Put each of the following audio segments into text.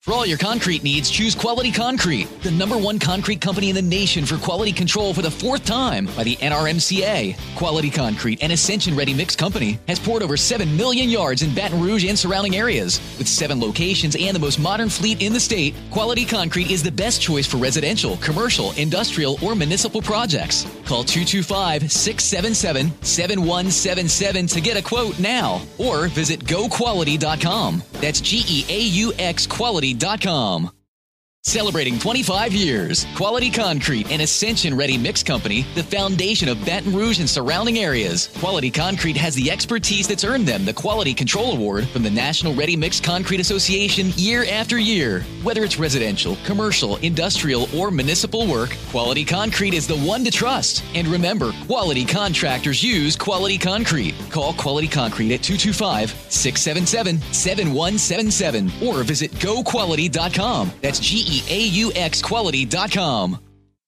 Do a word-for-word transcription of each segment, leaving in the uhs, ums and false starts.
For all your concrete needs, choose Quality Concrete, the number one concrete company in the nation for quality control for the fourth time by the N R M C A. Quality Concrete, an Ascension Ready Mix company, has poured over seven million yards in Baton Rouge and surrounding areas. With seven locations and the most modern fleet in the state, Quality Concrete is the best choice for residential, commercial, industrial, or municipal projects. Call two two five, six seven seven, seven one seven seven to get a quote now, or visit go quality dot com. That's G E A U X quality dot com. Celebrating twenty-five years, Quality Concrete, an Ascension Ready Mix company, the foundation of Baton Rouge and surrounding areas. Quality Concrete has the expertise that's earned them the Quality Control Award from the National Ready Mix Concrete Association year after year. Whether it's residential, commercial, industrial, or municipal work, Quality Concrete is the one to trust. And remember, quality contractors use Quality Concrete. Call Quality Concrete at two two five, six seven seven, seven one seven seven or visit go quality dot com. That's G E A U X quality dot com.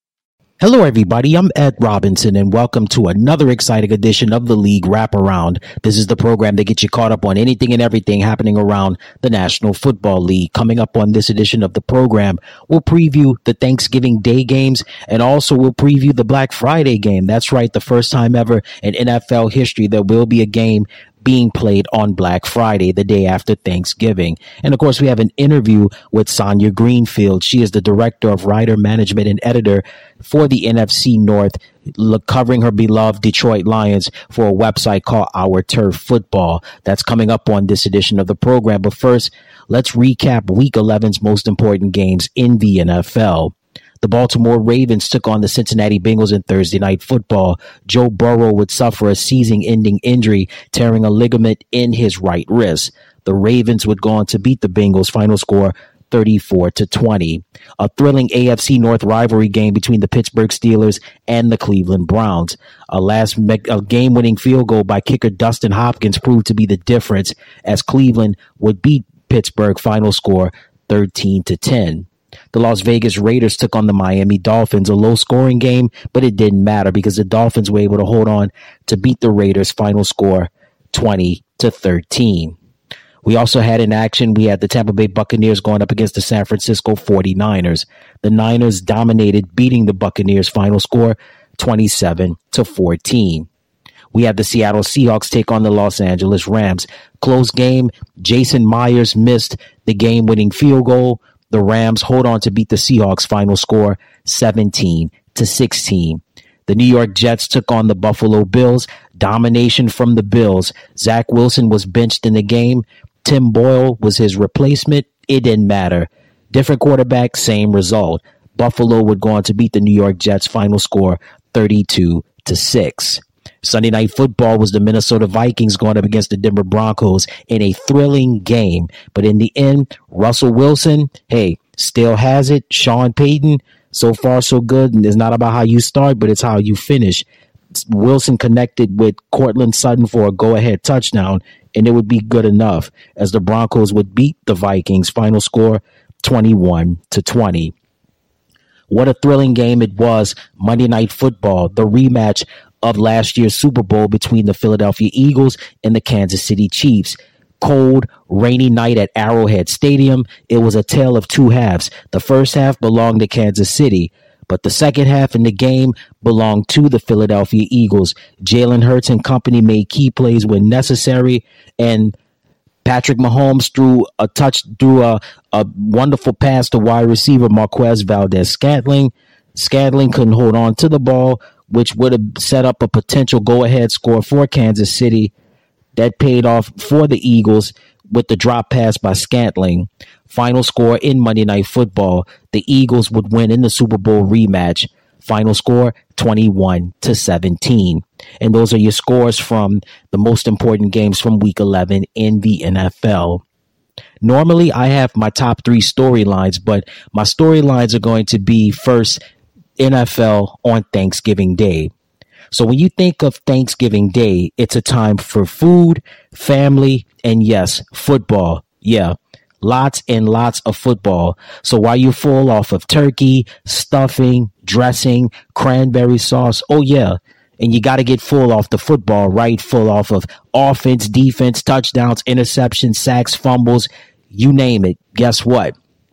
Hello, everybody. I'm Ed Robinson, and welcome to another exciting edition of the League Wraparound. This is the program that gets you caught up on anything and everything happening around the National Football League. Coming up on this edition of the program, we'll preview the Thanksgiving Day games, and also we'll preview the Black Friday game. That's right, the first time ever in N F L history there will be a game being played on Black Friday, the day after Thanksgiving. And of course, we have an interview with Sonia Greenfield. She is the director of writer management and editor for the N F C North, covering her beloved Detroit Lions for a website called Our Turf Football. That's coming up on this edition of the program. But first, let's recap Week eleven's most important games in the N F L. The Baltimore Ravens took on the Cincinnati Bengals in Thursday Night Football. Joe Burrow would suffer a season-ending injury, tearing a ligament in his right wrist. The Ravens would go on to beat the Bengals, final score thirty-four to twenty. A thrilling A F C North rivalry game between the Pittsburgh Steelers and the Cleveland Browns. A last me- a game-winning field goal by kicker Dustin Hopkins proved to be the difference, as Cleveland would beat Pittsburgh, final score thirteen to ten. The Las Vegas Raiders took on the Miami Dolphins, a low-scoring game, but it didn't matter because the Dolphins were able to hold on to beat the Raiders, final score twenty to thirteen. We also had in action, we had the Tampa Bay Buccaneers going up against the San Francisco forty-niners. The Niners dominated, beating the Buccaneers, final score twenty-seven to fourteen. We had the Seattle Seahawks take on the Los Angeles Rams. Close game, Jason Myers missed the game-winning field goal. The Rams hold on to beat the Seahawks, final score seventeen to sixteen. The New York Jets took on the Buffalo Bills. Domination from the Bills. Zach Wilson was benched in the game. Tim Boyle was his replacement. It didn't matter. Different quarterback, same result. Buffalo would go on to beat the New York Jets, final score thirty-two to six. Sunday Night Football was the Minnesota Vikings going up against the Denver Broncos in a thrilling game. But in the end, Russell Wilson, hey, still has it. Sean Payton, so far so good. And it's not about how you start, but it's how you finish. Wilson connected with Cortland Sutton for a go-ahead touchdown, and it would be good enough as the Broncos would beat the Vikings, final score twenty-one to twenty. What a thrilling game it was. Monday Night Football, the rematch of last year's Super Bowl between the Philadelphia Eagles and the Kansas City Chiefs. Cold, rainy night at Arrowhead Stadium. It was a tale of two halves. The first half belonged to Kansas City, but the second half in the game belonged to the Philadelphia Eagles. Jalen Hurts and company made key plays when necessary, and Patrick Mahomes threw a touch, threw a, a wonderful pass to wide receiver Marquez Valdez-Scantling. Scantling couldn't hold on to the ball, which would have set up a potential go-ahead score for Kansas City. That paid off for the Eagles with the drop pass by Scantling. Final score in Monday Night Football, the Eagles would win in the Super Bowl rematch. Final score twenty-one to seventeen. And those are your scores from the most important games from Week eleven in the N F L. Normally, I have my top three storylines, but my storylines are going to be first N F L on Thanksgiving Day. So when you think of Thanksgiving Day, it's a time for food, family, and yes, football. Yeah, lots and lots of football. So while you fall off of turkey, stuffing, dressing, cranberry sauce, oh yeah, and you got to get full off the football, right? Full off of offense, defense, touchdowns, interceptions, sacks, fumbles, you name it. Guess what?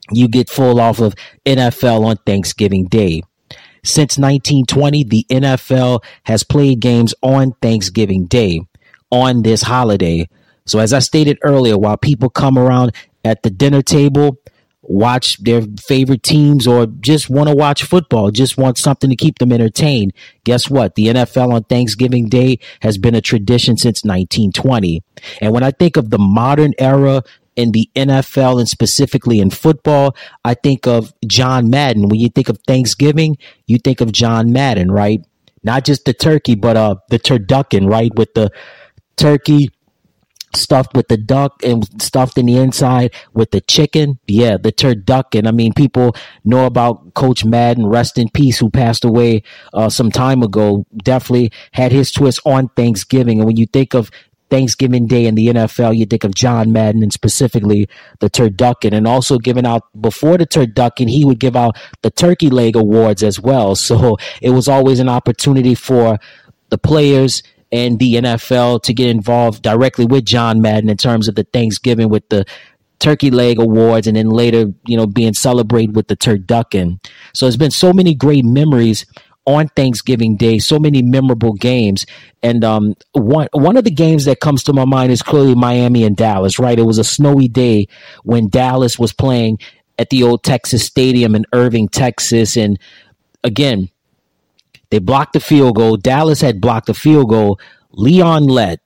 you get full off of N F L on Thanksgiving Day. Since nineteen twenty, the N F L has played games on Thanksgiving Day, on this holiday. So as I stated earlier, while people come around at the dinner table, watch their favorite teams, or just want to watch football, just want something to keep them entertained, guess what? The N F L on Thanksgiving Day has been a tradition since nineteen twenty. And when I think of the modern era in the N F L and specifically in football, I think of John Madden. When you think of Thanksgiving, you think of John Madden, right? Not just the turkey, but uh, the turducken, right? With the turkey stuffed with the duck and stuffed in the inside with the chicken. Yeah, the turducken. I mean, people know about Coach Madden, rest in peace, who passed away uh, some time ago. Definitely had his twist on Thanksgiving. And when you think of Thanksgiving Day in the N F L, you think of John Madden and specifically the turducken. And also giving out, before the turducken, he would give out the turkey leg awards as well. So it was always an opportunity for the players and the N F L to get involved directly with John Madden in terms of the Thanksgiving with the turkey leg awards, and then later, you know, being celebrated with the turducken. So there's been so many great memories on Thanksgiving Day, so many memorable games. And um, one one of the games that comes to my mind is clearly Miami and Dallas, right? It was a snowy day when Dallas was playing at the old Texas Stadium in Irving, Texas. And again, they blocked the field goal. Dallas had blocked the field goal. Leon Lett,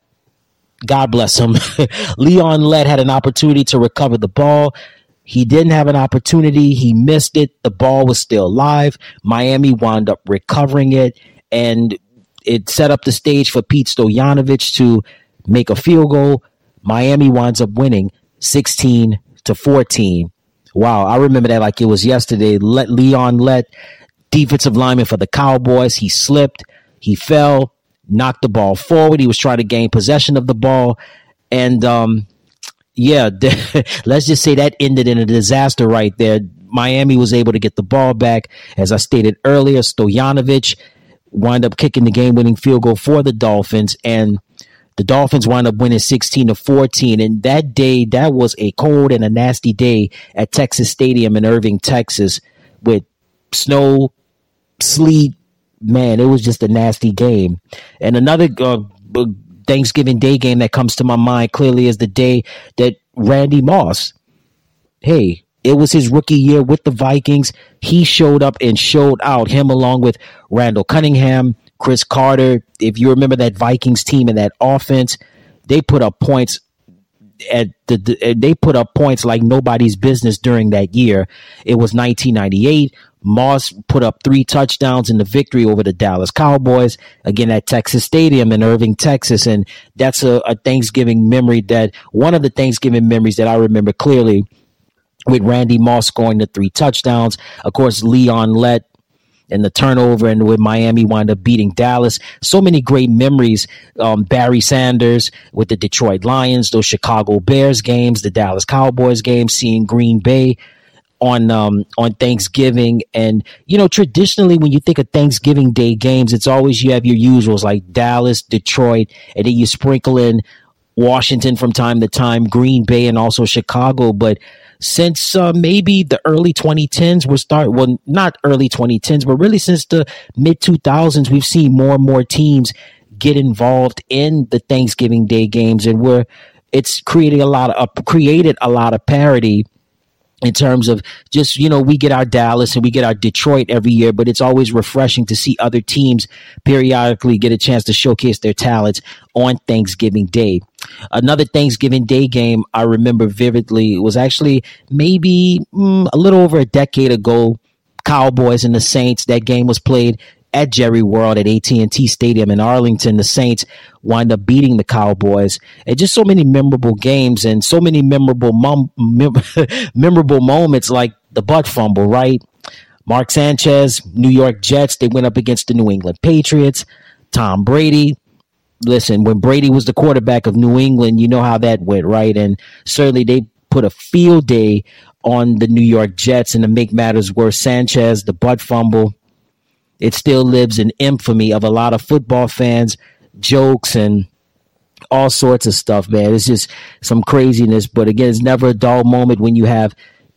God bless him, Leon Lett had an opportunity to recover the ball. He didn't have an opportunity. He missed it. The ball was still live. Miami wound up recovering it, and it set up the stage for Pete Stoyanovich to make a field goal. Miami winds up winning sixteen to fourteen. Wow, I remember that like it was yesterday. Let Leon Lett, defensive lineman for the Cowboys, he slipped, he fell, knocked the ball forward. He was trying to gain possession of the ball, and um, yeah, let's just say that ended in a disaster right there. Miami was able to get the ball back. As I stated earlier, Stoyanovich wound up kicking the game-winning field goal for the Dolphins, and the Dolphins wound up winning sixteen to fourteen. And that day, that was a cold and a nasty day at Texas Stadium in Irving, Texas, with snow, sleet. Man, it was just a nasty game. And another uh, Thanksgiving Day game that comes to my mind clearly is the day that Randy Moss, hey, it was his rookie year with the Vikings. He showed up and showed out, him along with Randall Cunningham, Chris Carter. If you remember that Vikings team and that offense, they put up points at the, the they put up points like nobody's business during that year. It was nineteen ninety-eight. Moss put up three touchdowns in the victory over the Dallas Cowboys, again at Texas Stadium in Irving, Texas. And that's a, a Thanksgiving memory that one of the Thanksgiving memories that I remember clearly, with Randy Moss scoring the three touchdowns. Of course, Leon Lett and the turnover, and with Miami wound up beating Dallas. So many great memories. Um, Barry Sanders with the Detroit Lions, those Chicago Bears games, the Dallas Cowboys games, seeing Green Bay on um, on Thanksgiving. And, you know, traditionally when you think of Thanksgiving Day games, it's always you have your usuals like Dallas, Detroit, and then you sprinkle in Washington from time to time, Green Bay, and also Chicago. But since uh, maybe the early twenty tens, we're start well, not early twenty tens, but really since the mid two thousands, we've seen more and more teams get involved in the Thanksgiving Day games, and we're it's creating a lot of uh, created a lot of parity in terms of just, you know, we get our Dallas and we get our Detroit every year, but it's always refreshing to see other teams periodically get a chance to showcase their talents on Thanksgiving Day. Another Thanksgiving Day game I remember vividly was actually maybe mm, a little over a decade ago, Cowboys and the Saints. That game was played at Jerry World at A T and T Stadium in Arlington. The Saints wind up beating the Cowboys, and just so many memorable games and so many memorable mom- mem- memorable moments like the butt fumble, right? Mark Sanchez, New York Jets, they went up against the New England Patriots. Tom Brady. Listen, when Brady was the quarterback of New England, you know how that went, right? And certainly they put a field day on the New York Jets. And to make matters worse, Sanchez, the butt fumble, it still lives in infamy of a lot of football fans, jokes, and all sorts of stuff, man. It's just some craziness. But again, it's never a dull moment when you have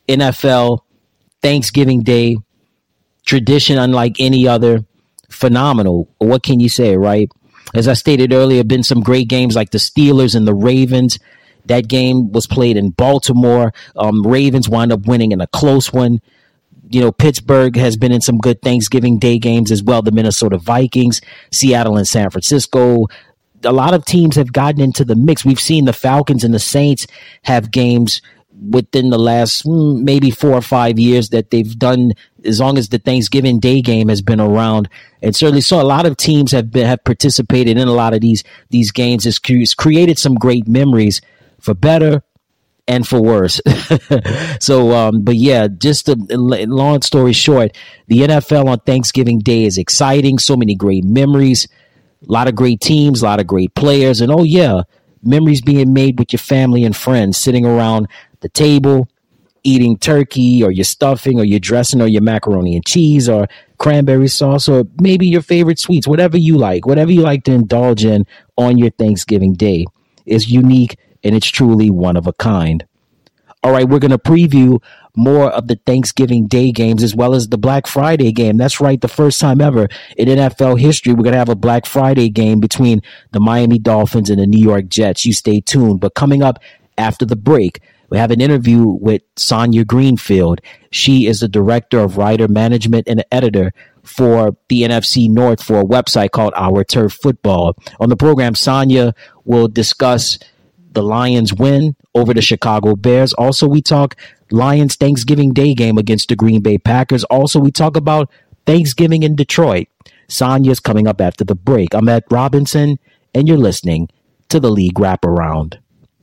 N F L, Thanksgiving Day, tradition unlike any other, phenomenal. What can you say, right? As I stated earlier, been some great games like the Steelers and the Ravens. That game was played in Baltimore. Um, Ravens wound up winning in a close one. You know, Pittsburgh has been in some good Thanksgiving Day games as well. The Minnesota Vikings, Seattle and San Francisco. A lot of teams have gotten into the mix. We've seen the Falcons and the Saints have games within the last mm, maybe four or five years that they've done as long as the Thanksgiving Day game has been around. And certainly so a lot of teams have been, have participated in a lot of these, these games. It's, it's created some great memories for better and for worse. so, um, but yeah, just a, a long story short, the N F L on Thanksgiving Day is exciting. So many great memories, a lot of great teams, a lot of great players. And oh yeah, memories being made with your family and friends, sitting around the table, eating turkey or your stuffing or your dressing or your macaroni and cheese or cranberry sauce or maybe your favorite sweets, whatever you like, whatever you like to indulge in on your Thanksgiving Day is unique and it's truly one of a kind. All right, we're going to preview more of the Thanksgiving Day games as well as the Black Friday game. That's right, the first time ever in N F L history, we're going to have a Black Friday game between the Miami Dolphins and the New York Jets. You stay tuned. But coming up after the break, we have an interview with Sonia Greenfield. She is the director of writer management and editor for the N F C North for a website called Our Turf Football. On the program, Sonia will discuss the Lions win over the Chicago Bears. Also, we talk Lions Thanksgiving Day game against the Green Bay Packers. Also, we talk about Thanksgiving in Detroit. Sonia's coming up after the break. I'm Ed Robinson, and you're listening to the League Wraparound.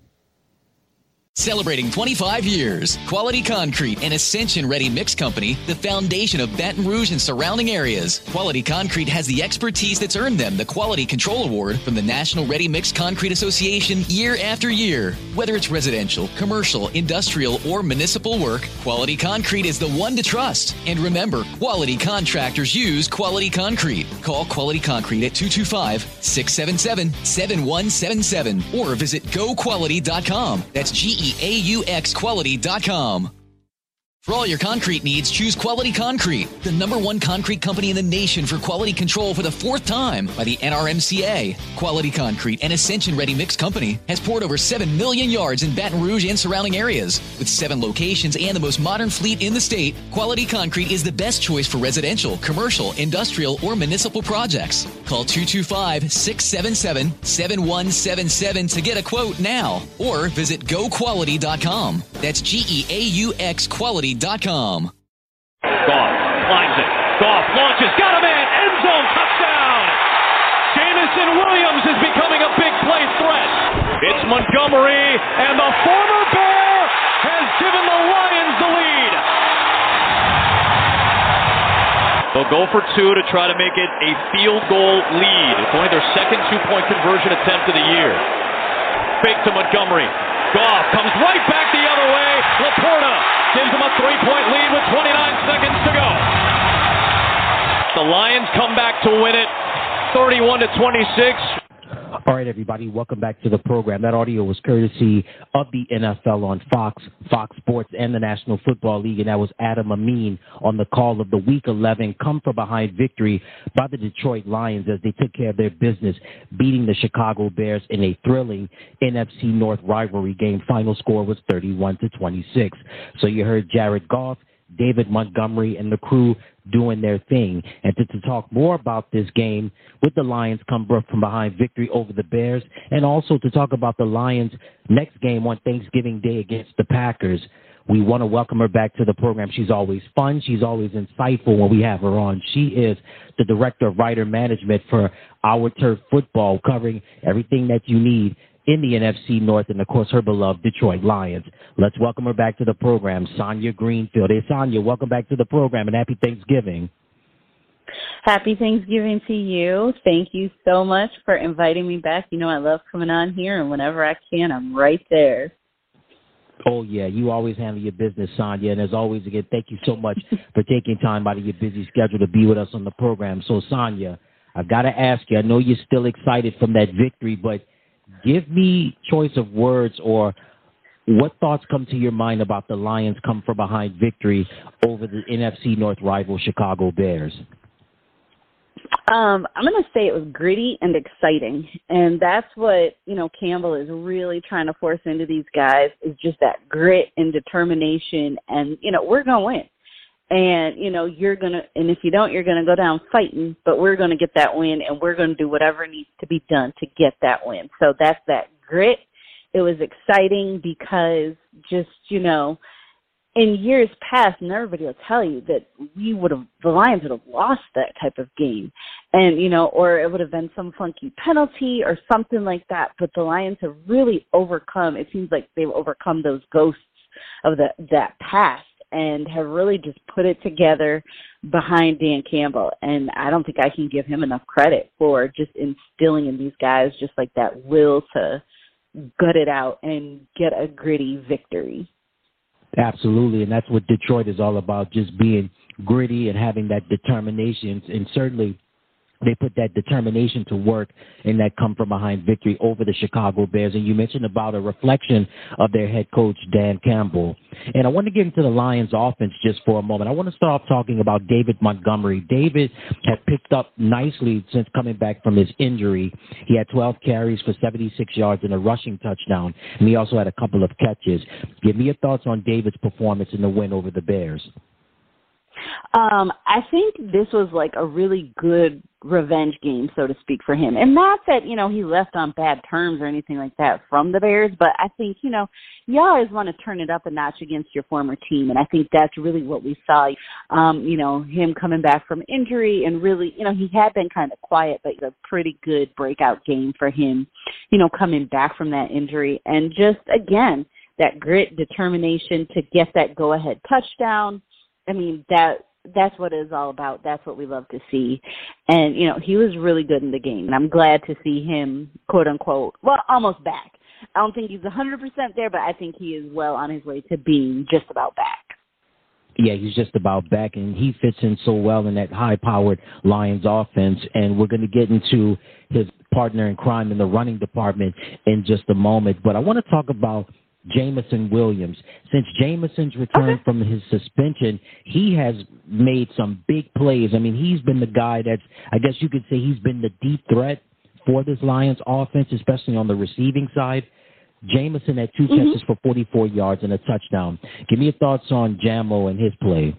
Celebrating twenty-five years, Quality Concrete and Ascension Ready Mix Company, the foundation of Baton Rouge and surrounding areas. Quality Concrete has the expertise that's earned them the Quality Control Award from the National Ready Mix Concrete Association year after year. Whether it's residential, commercial, industrial, or municipal work, Quality Concrete is the one to trust. And remember, quality contractors use Quality Concrete. Call Quality Concrete at two two five, six seven seven, seven one seven seven or visit go quality dot com. That's G E A U X quality dot com. For all your concrete needs, choose Quality Concrete, the number one concrete company in the nation for quality control for the fourth time by the N R M C A. Quality Concrete and Ascension Ready Mix Company has poured over seven million yards in Baton Rouge and surrounding areas. With seven locations and the most modern fleet in the state, Quality Concrete is the best choice for residential, commercial, industrial, or municipal projects. Call two two five, six seven seven, seven one seven seven to get a quote now or visit go quality dot com. That's G E A U X quality dot com. Goff climbs it. Goff launches. Got a man. End zone. Touchdown. Jameson Williams is becoming a big play threat. It's Montgomery, and the former Bear has given the Lions the lead. They'll go for two to try to make it a field goal lead. It's only their second two-point conversion attempt of the year. Fake to Montgomery. Goff comes right back the other way. Laporta gives them a three-point lead with twenty-nine seconds to go. The Lions come back to win it, thirty-one to twenty-six. All right, everybody, welcome back to the program. That audio was courtesy of the N F L on Fox, Fox Sports, and the National Football League, and that was Adam Amin on the call of the Week eleven come-from-behind victory by the Detroit Lions as they took care of their business, beating the Chicago Bears in a thrilling N F C North rivalry game. Final score was thirty-one to twenty-six. So you heard Jared Goff, David Montgomery, and the crew doing their thing. And to, to talk more about this game with the Lions come from behind victory over the Bears, and also to talk about the Lions' next game on Thanksgiving Day against the Packers, we want to welcome her back to the program. She's always fun. She's always insightful when we have her on. She is the Director of Writer Management for Our Turf Football, covering everything that you need in the N F C North and, of course, her beloved Detroit Lions. Let's welcome her back to the program, Sonia Greenfield. Hey, Sonia, welcome back to the program, and happy Thanksgiving. Happy Thanksgiving to you. Thank you so much for inviting me back. You know I love coming on here, and whenever I can, I'm right there. Oh, yeah, you always handle your business, Sonia. And as always, again, thank you so much for taking time out of your busy schedule to be with us on the program. So, Sonia, I've got to ask you, I know you're still excited from that victory, but give me choice of words or what thoughts come to your mind about the Lions' come-from-behind victory over the N F C North rival Chicago Bears? Um, I'm going to say it was gritty and exciting, and that's what, you know, Campbell is really trying to force into these guys is just that grit and determination, and, you know, we're going to win. And, you know, you're going to, and if you don't, you're going to go down fighting, but we're going to get that win, and we're going to do whatever needs to be done to get that win. So that's that grit. It was exciting because just, you know, in years past, and everybody will tell you that we would have, the Lions would have lost that type of game. And, you know, or it would have been some funky penalty or something like that. But the Lions have really overcome, it seems like they've overcome those ghosts of the, that past and have really just put it together behind Dan Campbell. And I don't think I can give him enough credit for just instilling in these guys just like that will to gut it out and get a gritty victory. Absolutely, and that's what Detroit is all about, just being gritty and having that determination. And certainly they put that determination to work in that come-from-behind victory over the Chicago Bears. And you mentioned about a reflection of their head coach, Dan Campbell. And I want to get into the Lions offense just for a moment. I want to start off talking about David Montgomery. David has picked up nicely since coming back from his injury. He had twelve carries for seventy-six yards and a rushing touchdown, and he also had a couple of catches. Give me your thoughts on David's performance in the win over the Bears. Um, I think this was like a really good revenge game, so to speak, for him. And not that, you know, he left on bad terms or anything like that from the Bears, but I think, you know, you always want to turn it up a notch against your former team. And I think that's really what we saw, um, you know, him coming back from injury and really, you know, he had been kind of quiet, but a pretty good breakout game for him, you know, coming back from that injury. And just, again, that grit, determination to get that go-ahead touchdown. I mean, that that's what it's all about. That's what we love to see. And, you know, he was really good in the game. And I'm glad to see him, quote unquote, well, almost back. I don't think he's one hundred percent there, but I think he is well on his way to being just about back. Yeah, he's just about back, and he fits in so well in that high-powered Lions offense. And we're going to get into his partner in crime in the running department in just a moment. But I want to talk about Jameson Williams. Since Jameson's return okay. from his suspension, he has made some big plays. I mean, he's been the guy that's, I guess you could say he's been the deep threat for this Lions offense, especially on the receiving side. Jameson had two mm-hmm. catches for forty-four yards and a touchdown. Give me your thoughts on Jamo and his play.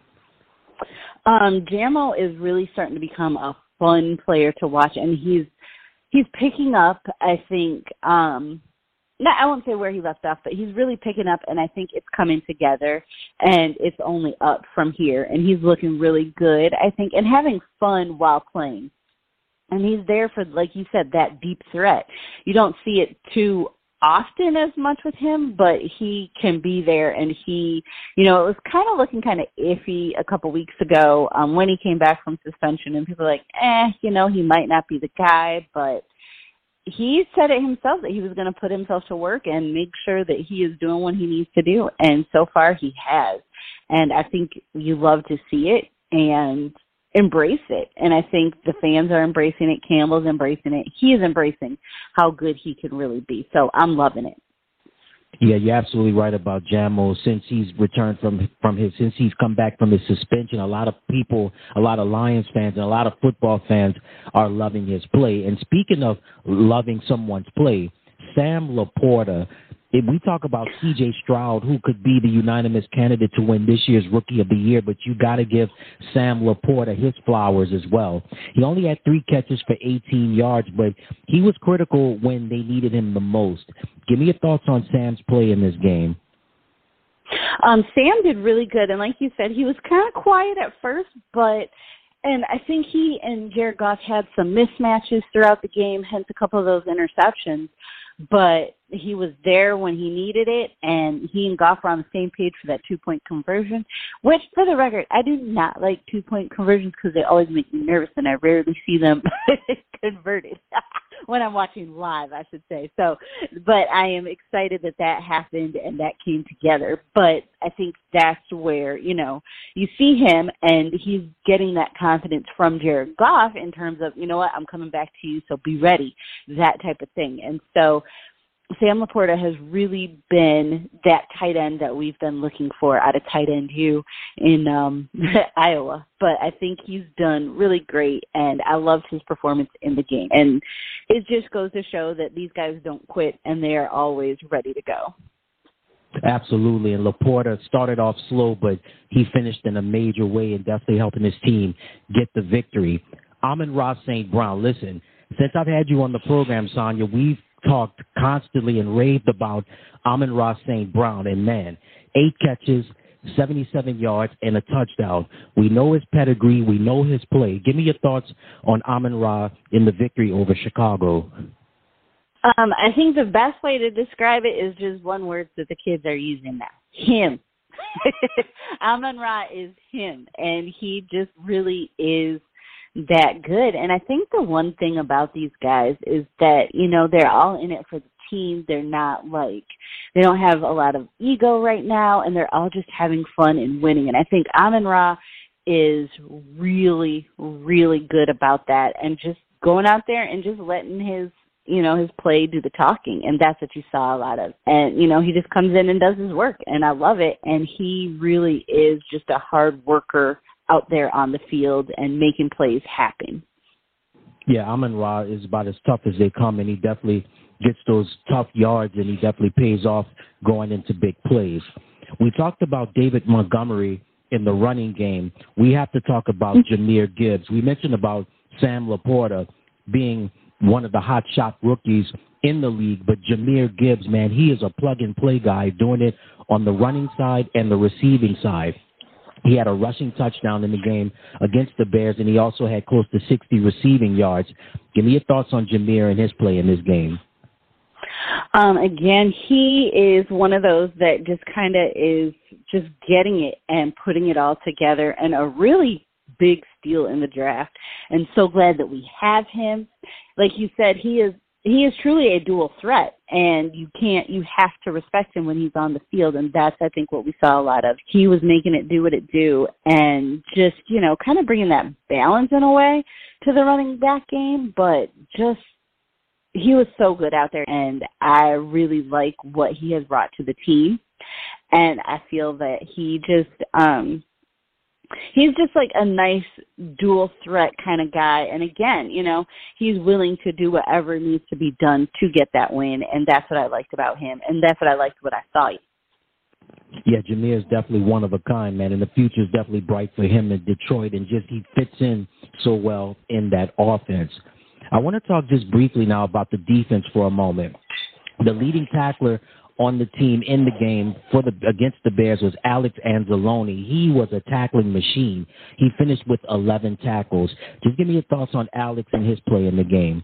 Um, Jamo is really starting to become a fun player to watch, and he's he's picking up, I think, um, No, I won't say where he left off, but he's really picking up, and I think it's coming together, and it's only up from here. And he's looking really good, I think, and having fun while playing. And he's there for, like you said, that deep threat. You don't see it too often as much with him, but he can be there, and he, you know, it was kind of looking kind of iffy a couple weeks ago um, when he came back from suspension, and people were like, eh, you know, he might not be the guy, but he said it himself that he was going to put himself to work and make sure that he is doing what he needs to do. And so far he has. And I think you love to see it and embrace it. And I think the fans are embracing it. Campbell's embracing it. He is embracing how good he can really be. So I'm loving it. Yeah, you're absolutely right about Jamo. Since he's returned from from his, since he's come back from his suspension, a lot of people, a lot of Lions fans, and a lot of football fans are loving his play. And speaking of loving someone's play, Sam Laporta. If we talk about C J Stroud, who could be the unanimous candidate to win this year's Rookie of the Year, but you got to give Sam Laporta his flowers as well. He only had three catches for eighteen yards, but he was critical when they needed him the most. Give me your thoughts on Sam's play in this game. Um, Sam did really good, and like you said, he was kind of quiet at first, but and I think he and Jared Goff had some mismatches throughout the game, hence a couple of those interceptions. But he was there when he needed it, and he and Goff were on the same page for that two-point conversion, which, for the record, I do not like two-point conversions because they always make me nervous, and I rarely see them converted when I'm watching live, I should say. So, but I am excited that that happened and that came together. But I think that's where, you know, you see him, and he's getting that confidence from Jared Goff in terms of, you know what, I'm coming back to you, so be ready, that type of thing. And so Sam Laporta has really been that tight end that we've been looking for out of tight end U in um, Iowa. But I think he's done really great, and I loved his performance in the game. And it just goes to show that these guys don't quit, and they are always ready to go. Absolutely, and Laporta started off slow, but he finished in a major way and definitely helping his team get the victory. Amon-Ra Saint Brown, listen, since I've had you on the program, Sonia, we've talked constantly and raved about Amon-Ra Saint Brown, and man, eight catches, seventy-seven yards, and a touchdown. We know his pedigree. We know his play. Give me your thoughts on Amon-Ra in the victory over Chicago. Um, I think the best way to describe it is just one word that the kids are using now. Him. Amon-Ra is him, and he just really is that good. And I think the one thing about these guys is that, you know, they're all in it for the team. They're not like, they don't have a lot of ego right now, and they're all just having fun and winning. And I think Amon-Ra is really, really good about that, and just going out there and just letting his, you know, his play do the talking. And that's what you saw a lot of. And, you know, he just comes in and does his work, and I love it. And he really is just a hard worker out there on the field and making plays happen. Yeah, Amon-Ra is about as tough as they come, and he definitely gets those tough yards, and he definitely pays off going into big plays. We talked about David Montgomery in the running game. We have to talk about Jahmyr Gibbs. We mentioned about Sam Laporta being one of the hot shot rookies in the league, but Jahmyr Gibbs, man, he is a plug-and-play guy doing it on the running side and the receiving side. He had a rushing touchdown in the game against the Bears, and he also had close to sixty receiving yards. Give me your thoughts on Jahmyr and his play in this game. Um, again, he is one of those that just kind of is just getting it and putting it all together, and a really big steal in the draft. And so glad that we have him. Like you said, he is he is truly a dual threat, and you can't, you have to respect him when he's on the field, and that's, I think, what we saw a lot of. He was making it do what it do, and just, you know, kind of bringing that balance in a way to the running back game, but just, he was so good out there, and I really like what he has brought to the team, and I feel that he just, um, he's just like a nice dual threat kind of guy. And again, you know, he's willing to do whatever needs to be done to get that win. And that's what I liked about him. And that's what I liked what I saw. Yeah, Jahmyr is definitely one of a kind, man. And the future is definitely bright for him in Detroit. And just he fits in so well in that offense. I want to talk just briefly now about the defense for a moment. The leading tackler on the team in the game for the against the Bears was Alex Anzalone. He was a tackling machine. He finished with eleven tackles. Just give me your thoughts on Alex and his play in the game.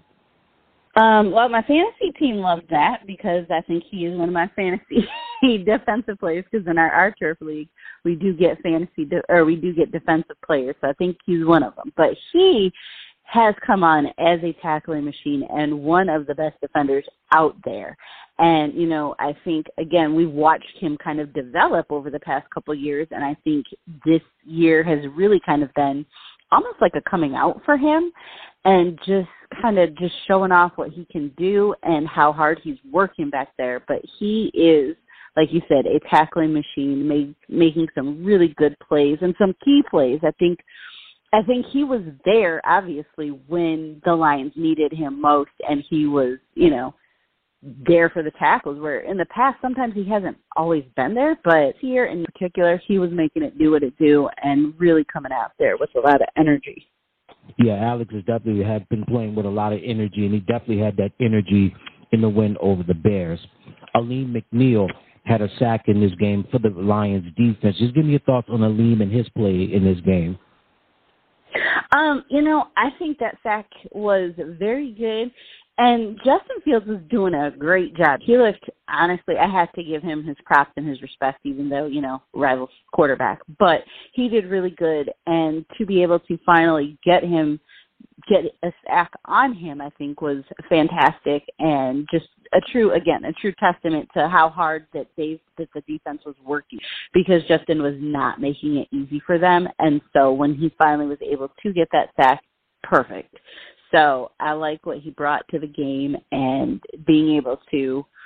Um, well, my fantasy team loved that because I think he is one of my fantasy defensive players. Because in our, our turf league, we do get fantasy de- or we do get defensive players. So I think he's one of them. But he has come on as a tackling machine and one of the best defenders out there. And, you know, I think, again, we've watched him kind of develop over the past couple of years, and I think this year has really kind of been almost like a coming out for him and just kind of just showing off what he can do and how hard he's working back there. But he is, like you said, a tackling machine, made, making some really good plays and some key plays. I think I think he was there, obviously, when the Lions needed him most, and he was, you know, there for the tackles, where in the past sometimes he hasn't always been there, but here in particular he was making it do what it do and really coming out there with a lot of energy. Yeah, Alex has definitely had been playing with a lot of energy, and he definitely had that energy in the win over the Bears. Alim McNeill had a sack in this game for the Lions defense. Just give me your thoughts on Alim and his play in this game. Um, you know, I think that sack was very good, and Justin Fields was doing a great job. He looked, honestly, I have to give him his props and his respect, even though, you know, rival quarterback. But he did really good, and to be able to finally get him, get a sack on him, I think was fantastic, and just a true, again, a true testament to how hard that they that the defense was working, because Justin was not making it easy for them. And so when he finally was able to get that sack, perfect. So I like what he brought to the game and being able to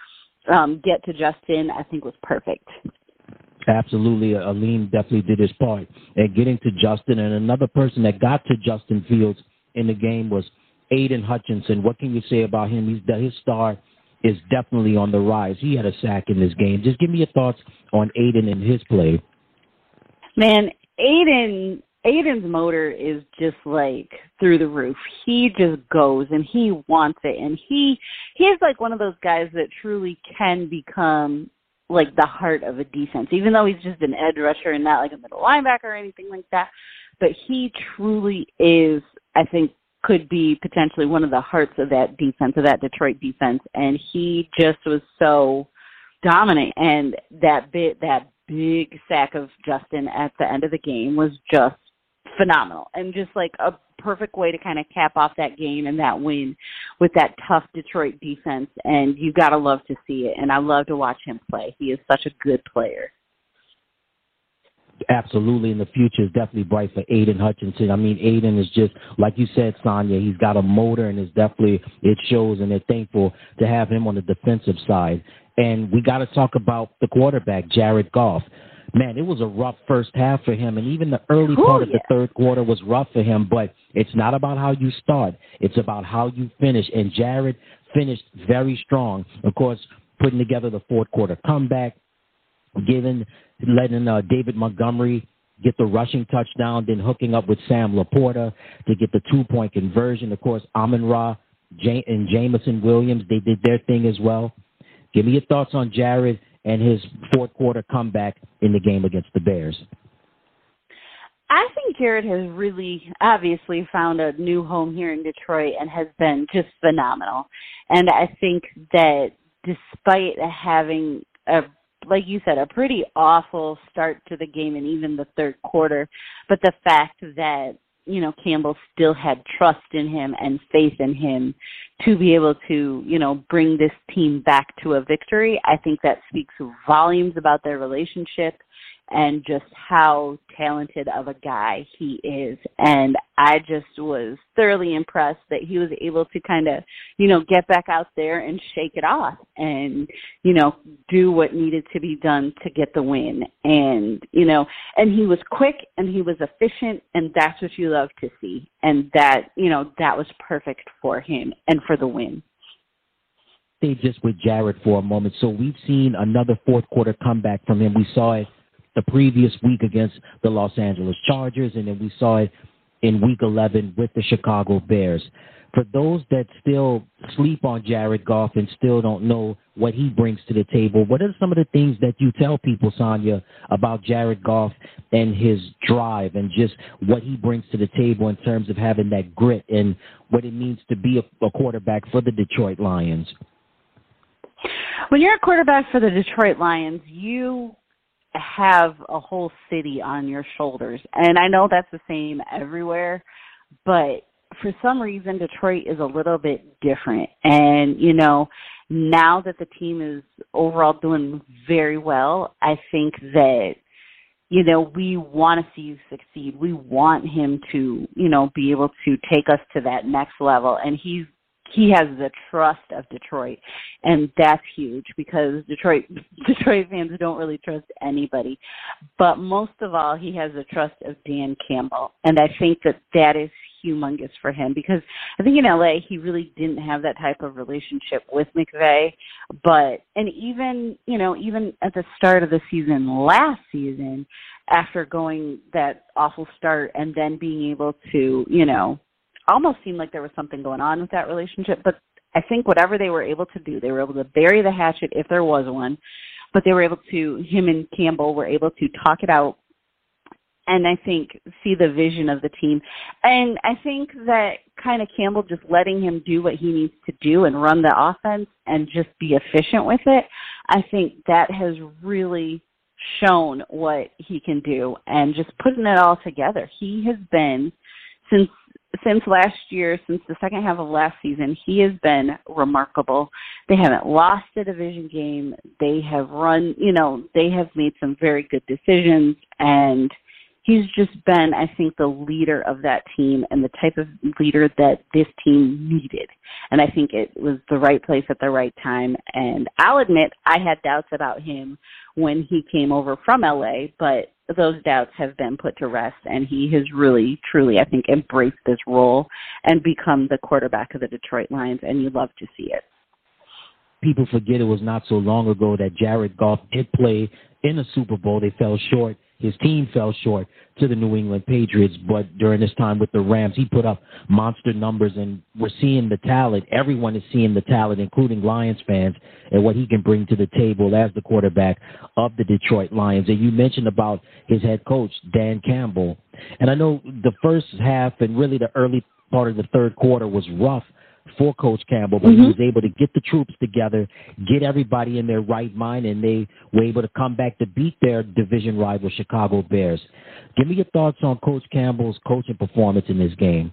um, get to Justin, I think was perfect. Absolutely. Alim definitely did his part at getting to Justin. And another person that got to Justin Fields in the game was Aiden Hutchinson. What can you say about him? He's, his star is definitely on the rise. He had a sack in this game. Just give me your thoughts on Aiden and his play. Man, Aiden, Aiden's motor is just like through the roof. He just goes and he wants it. And he, he's like one of those guys that truly can become like the heart of a defense, even though he's just an edge rusher and not like a middle linebacker or anything like that. But he truly is, I think, could be potentially one of the hearts of that defense, of that Detroit defense. And he just was so dominant. And that bit, that big sack of Justin at the end of the game was just phenomenal and just like a perfect way to kind of cap off that game and that win with that tough Detroit defense. And you got to love to see it. And I love to watch him play. He is such a good player. Absolutely, and the future is definitely bright for Aiden Hutchinson. I mean, Aiden is just, like you said, Sonia, he's got a motor, and it's definitely, it shows, and they're thankful to have him on the defensive side. And we got to talk about the quarterback, Jared Goff. Man, it was a rough first half for him, and even the early Ooh, part of yeah. the third quarter was rough for him, but it's not about how you start. It's about how you finish, and Jared finished very strong. Of course, putting together the fourth quarter comeback, giving, letting uh, David Montgomery get the rushing touchdown, then hooking up with Sam Laporta to get the two-point conversion. Of course, Amon-Ra J- and Jameson Williams, they did their thing as well. Give me your thoughts on Jared and his fourth quarter comeback in the game against the Bears. I think Jared has really obviously found a new home here in Detroit and has been just phenomenal. And I think that despite having a, like you said, a pretty awful start to the game and even the third quarter, but the fact that, you know, Campbell still had trust in him and faith in him to be able to, you know, bring this team back to a victory, I think that speaks volumes about their relationship and just how talented of a guy he is. And I just was thoroughly impressed that he was able to kind of, you know, get back out there and shake it off and, you know, do what needed to be done to get the win. And, you know, and he was quick and he was efficient, and that's what you love to see. And that, you know, that was perfect for him and for the win. Stay just with Jared for a moment. So we've seen another fourth quarter comeback from him. We saw it the previous week against the Los Angeles Chargers, and then we saw it in week eleven with the Chicago Bears. For those that still sleep on Jared Goff and still don't know what he brings to the table, what are some of the things that you tell people, Sonia, about Jared Goff and his drive and just what he brings to the table in terms of having that grit and what it means to be a, a quarterback for the Detroit Lions? When you're a quarterback for the Detroit Lions, you have a whole city on your shoulders. And I know that's the same everywhere, but for some reason, Detroit is a little bit different. And, you know, now that the team is overall doing very well, I think that, you know, we want to see you succeed. We want him to, you know, be able to take us to that next level. And he's He has the trust of Detroit, and that's huge because Detroit Detroit fans don't really trust anybody. But most of all, he has the trust of Dan Campbell, and I think that that is humongous for him because I think in L A he really didn't have that type of relationship with McVay. But and even you know even at the start of the season last season, after going that awful start and then being able to you know. almost seemed like there was something going on with that relationship, but I think whatever they were able to do, they were able to bury the hatchet if there was one, but they were able to, him and Campbell were able to talk it out and I think see the vision of the team. And I think that kind of Campbell just letting him do what he needs to do and run the offense and just be efficient with it, I think that has really shown what he can do and just putting it all together. He has been, since Since last year, since the second half of last season, he has been remarkable. They haven't lost a division game. They have run, you know, they have made some very good decisions, and he's just been, I think, the leader of that team and the type of leader that this team needed. And I think it was the right place at the right time. And I'll admit I had doubts about him when he came over from L A, but those doubts have been put to rest, and he has really, truly, I think, embraced this role and become the quarterback of the Detroit Lions, and you love to see it. People forget it was not so long ago that Jared Goff did play in a Super Bowl. They fell short. His team fell short to the New England Patriots, but during this time with the Rams, he put up monster numbers, and we're seeing the talent. Everyone is seeing the talent, including Lions fans, and what he can bring to the table as the quarterback of the Detroit Lions. And you mentioned about his head coach, Dan Campbell. And I know the first half and really the early part of the third quarter was rough for Coach Campbell, but mm-hmm. he was able to get the troops together, get everybody in their right mind, and they were able to come back to beat their division rival Chicago Bears. Give me your thoughts on Coach Campbell's coaching performance in this game.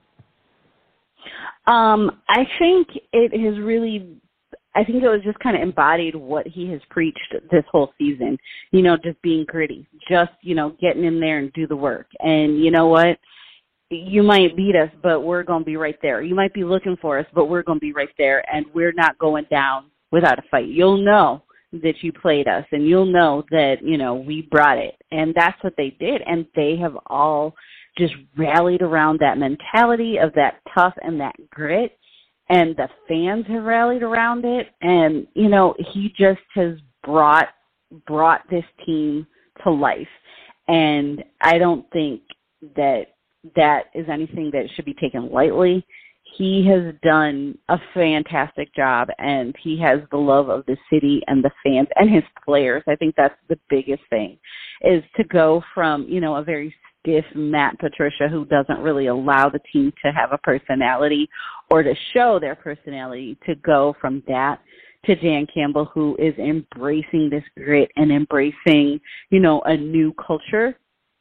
Um, I think it has really, I think it was just kind of embodied what he has preached this whole season, you know, just being gritty, just, you know, getting in there and do the work. And you know what? You might beat us, but we're going to be right there. You might be looking for us, but we're going to be right there, and we're not going down without a fight. You'll know that you played us, and you'll know that, you know, we brought it. And that's what they did, and they have all just rallied around that mentality of that tough and that grit, and the fans have rallied around it. And, you know, he just has brought brought this team to life. And I don't think that that is anything that should be taken lightly. He has done a fantastic job, and he has the love of the city and the fans and his players. I think that's the biggest thing, is to go from, you know, a very stiff Matt Patricia who doesn't really allow the team to have a personality or to show their personality, to go from that to Dan Campbell, who is embracing this grit and embracing, you know, a new culture.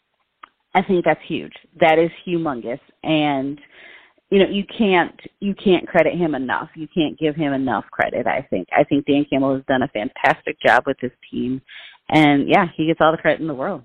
I think that's huge. That is humongous. And, you know, you can't, you can't credit him enough. You can't give him enough credit, I think. I think Dan Campbell has done a fantastic job with this team. And, yeah, he gets all the credit in the world.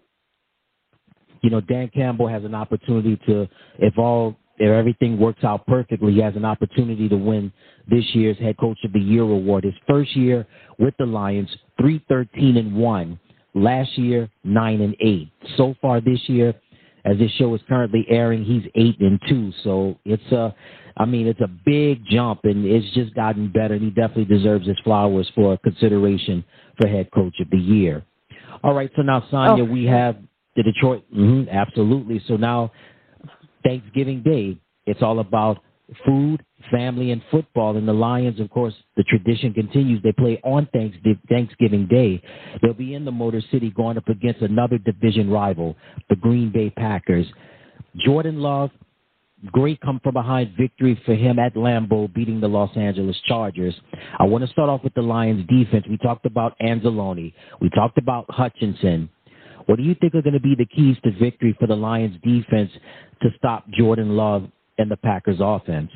You know, Dan Campbell has an opportunity to, if all, if everything works out perfectly, he has an opportunity to win this year's Head Coach of the Year award. His first year with the Lions, three thirteen and one. Last year, nine and eight. So far this year, as this show is currently airing, he's eight and two. So it's a, I mean, it's a big jump, and it's just gotten better. And he definitely deserves his flowers for consideration for Head Coach of the Year. All right, so now, Sonia, oh. we have the Detroit. Mm-hmm, absolutely. So now, Thanksgiving Day, it's all about food, family, and football. And the Lions, of course, the tradition continues. They play on Thanksgiving Day. They'll be in the Motor City going up against another division rival, the Green Bay Packers. Jordan Love, great come-from-behind victory for him at Lambeau, beating the Los Angeles Chargers. I want to start off with the Lions' defense. We talked about Anzalone. We talked about Hutchinson. What do you think are going to be the keys to victory for the Lions' defense to stop Jordan Love and the Packers' offense?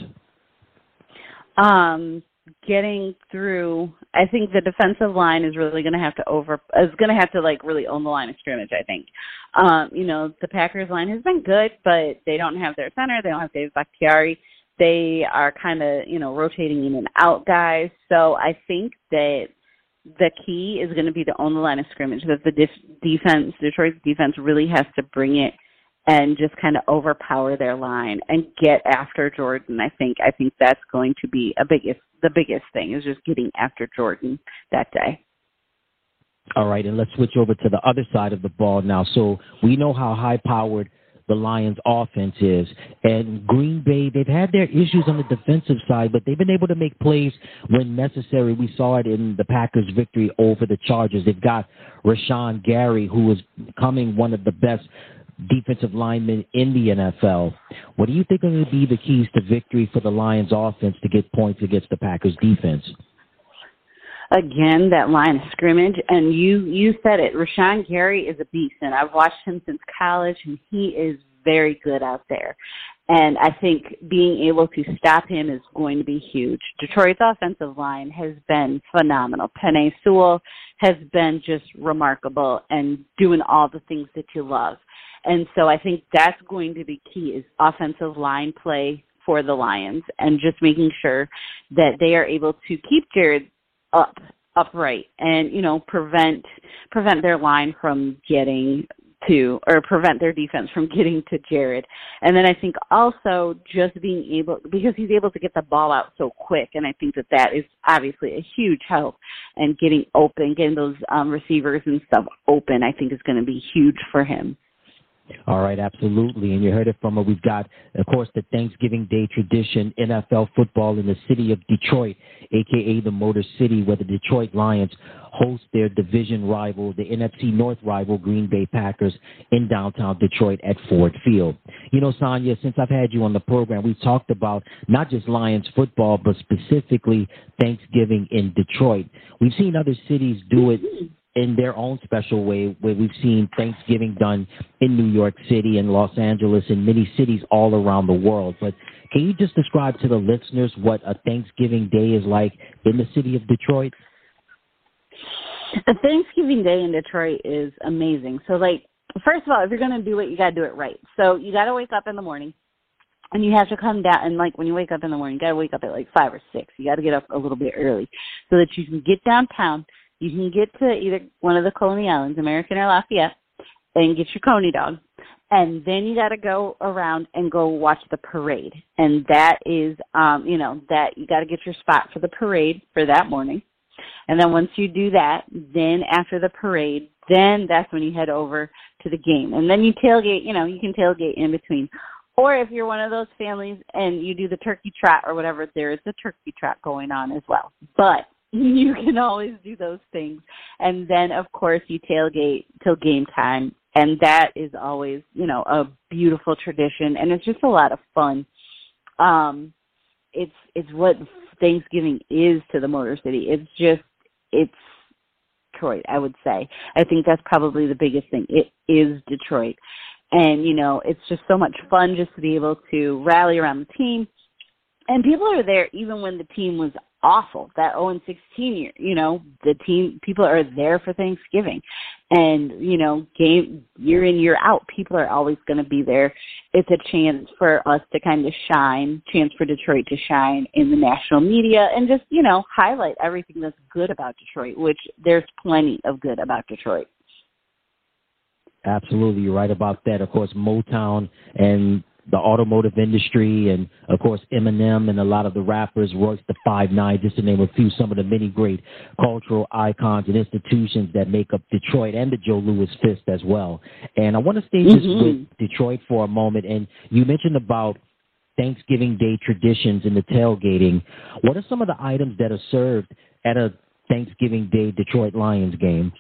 Um, getting through, I think the defensive line is really going to have to over, is going to have to like really own the line of scrimmage, I think. Um, you know, the Packers line has been good, but they don't have their center. They don't have David Bakhtiari. They are kind of, you know, rotating in and out guys. So I think that the key is going to be to own the line of scrimmage, that the def- defense, Detroit's defense really has to bring it and just kind of overpower their line and get after Jordan. I think I think that's going to be a biggest the biggest thing, is just getting after Jordan that day. All right, and let's switch over to the other side of the ball now. So we know how high-powered the Lions' offense is. And Green Bay, they've had their issues on the defensive side, but they've been able to make plays when necessary. We saw it in the Packers' victory over the Chargers. They've got Rashawn Gary, who is becoming one of the best defensive linemen in the N F L. What do you think are going to be the keys to victory for the Lions' offense to get points against the Packers' defense? Again, that line of scrimmage, and you, you said it. Rashawn Gary is a beast, and I've watched him since college, and he is very good out there. And I think being able to stop him is going to be huge. Detroit's offensive line has been phenomenal. Penei Sewell has been just remarkable and doing all the things that you love. And so I think that's going to be key, is offensive line play for the Lions, and just making sure that they are able to keep Jared up, upright, and, you know, prevent prevent their line from getting to, or prevent their defense from getting to Jared. And then I think also just being able, because he's able to get the ball out so quick, and I think that that is obviously a huge help, and getting open, getting those um, receivers and stuff open, I think is going to be huge for him. All right, absolutely. And you heard it from her. We've got, of course, the Thanksgiving Day tradition, N F L football in the city of Detroit, a k a the Motor City, where the Detroit Lions host their division rival, the N F C North rival, Green Bay Packers, in downtown Detroit at Ford Field. You know, Sonia, since I've had you on the program, we've talked about not just Lions football, but specifically Thanksgiving in Detroit. We've seen other cities do it in their own special way, where we've seen Thanksgiving done in New York City and Los Angeles and many cities all around the world. But can you just describe to the listeners what a Thanksgiving Day is like in the city of Detroit? A Thanksgiving Day in Detroit is amazing. So, like, first of all, if you're going to do it, you got to do it right. So you got to wake up in the morning, and you have to come down, and, like, when you wake up in the morning, you got to wake up at, like, five or six. You got to get up a little bit early so that you can get downtown. You can get to either one of the Coney Islands, American or Lafayette, and get your Coney dog. And then you got to go around and go watch the parade. And that is, um, you know, that you got to get your spot for the parade for that morning. And then once you do that, then after the parade, then that's when you head over to the game. And then you tailgate, you know, you can tailgate in between. Or if you're one of those families and you do the turkey trot or whatever, there is a turkey trot going on as well. But you can always do those things. And then, of course, you tailgate till game time. And that is always, you know, a beautiful tradition. And it's just a lot of fun. Um, it's it's what Thanksgiving is to the Motor City. It's just, it's Detroit, I would say. I think that's probably the biggest thing. It is Detroit. And, you know, it's just so much fun just to be able to rally around the team. And people are there even when the team was awful, that oh and sixteen year, you know, the team, people are there for Thanksgiving. And, you know, game year in, year out, people are always going to be there. It's a chance for us to kind of shine, chance for Detroit to shine in the national media and just, you know, highlight everything that's good about Detroit, which there's plenty of good about Detroit. Absolutely. You're right about that. Of course, Motown and the automotive industry, and of course Eminem and a lot of the rappers, Royce the five nine, just to name a few, some of the many great cultural icons and institutions that make up Detroit, and the Joe Louis Fist as well. And I want to stay just mm-hmm. with Detroit for a moment. And you mentioned about Thanksgiving Day traditions and the tailgating. What are some of the items that are served at a Thanksgiving Day Detroit Lions game?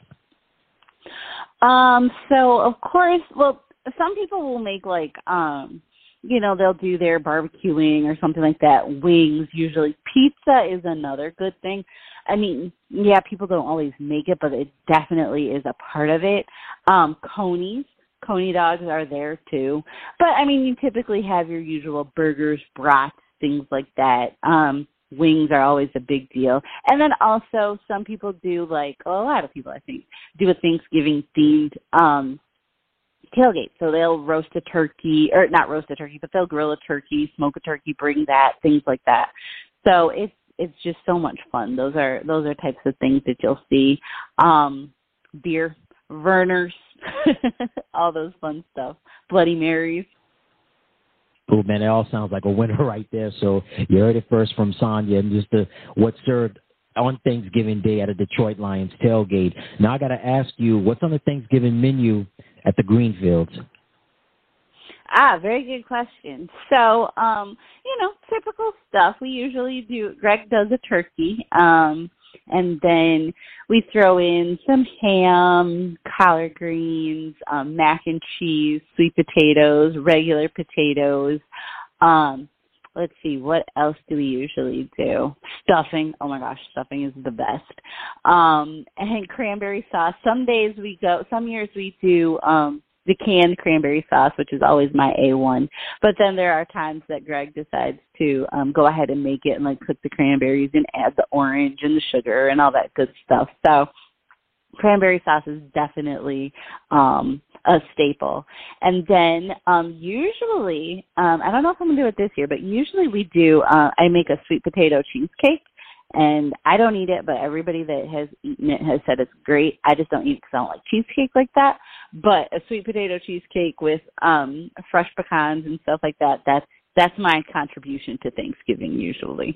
Um, so of course, well, some people will make like, um, you know, they'll do their barbecuing or something like that. Wings, usually. Pizza is another good thing. I mean, yeah, people don't always make it, but it definitely is a part of it. Um, Conies, Coney dogs are there too. But, I mean, you typically have your usual burgers, brats, things like that. Um, wings are always a big deal. And then also some people do like, well, a lot of people, I think, do a Thanksgiving-themed um tailgate. So they'll roast a turkey, or not roast a turkey, but they'll grill a turkey, smoke a turkey, bring that, things like that. So it's it's just so much fun. Those are those are types of things that you'll see. Um, beer, Vernors, all those fun stuff. Bloody Marys. Oh man, it all sounds like a winner right there. So you heard it first from Sonia, and just the what's served on Thanksgiving Day at a Detroit Lions tailgate. Now I got to ask you, what's on the Thanksgiving menu at the Greenfields? Ah, very good question. So, um, you know, typical stuff. We usually do, Greg does a turkey, um, and then we throw in some ham, collard greens, um, mac and cheese, sweet potatoes, regular potatoes. Um, let's see, what else do we usually do? Stuffing. Oh, my gosh, stuffing is the best. Um, and cranberry sauce. Some days we go, some years we do um, the canned cranberry sauce, which is always my A one. But then there are times that Greg decides to um, go ahead and make it and, like, cook the cranberries and add the orange and the sugar and all that good stuff. So cranberry sauce is definitely um, a staple. And then um, usually, um, I don't know if I'm going to do it this year, but usually we do, uh, I make a sweet potato cheesecake. And I don't eat it, but everybody that has eaten it has said it's great. I just don't eat it because I don't like cheesecake like that. But a sweet potato cheesecake with um, fresh pecans and stuff like that, that's, that's my contribution to Thanksgiving usually.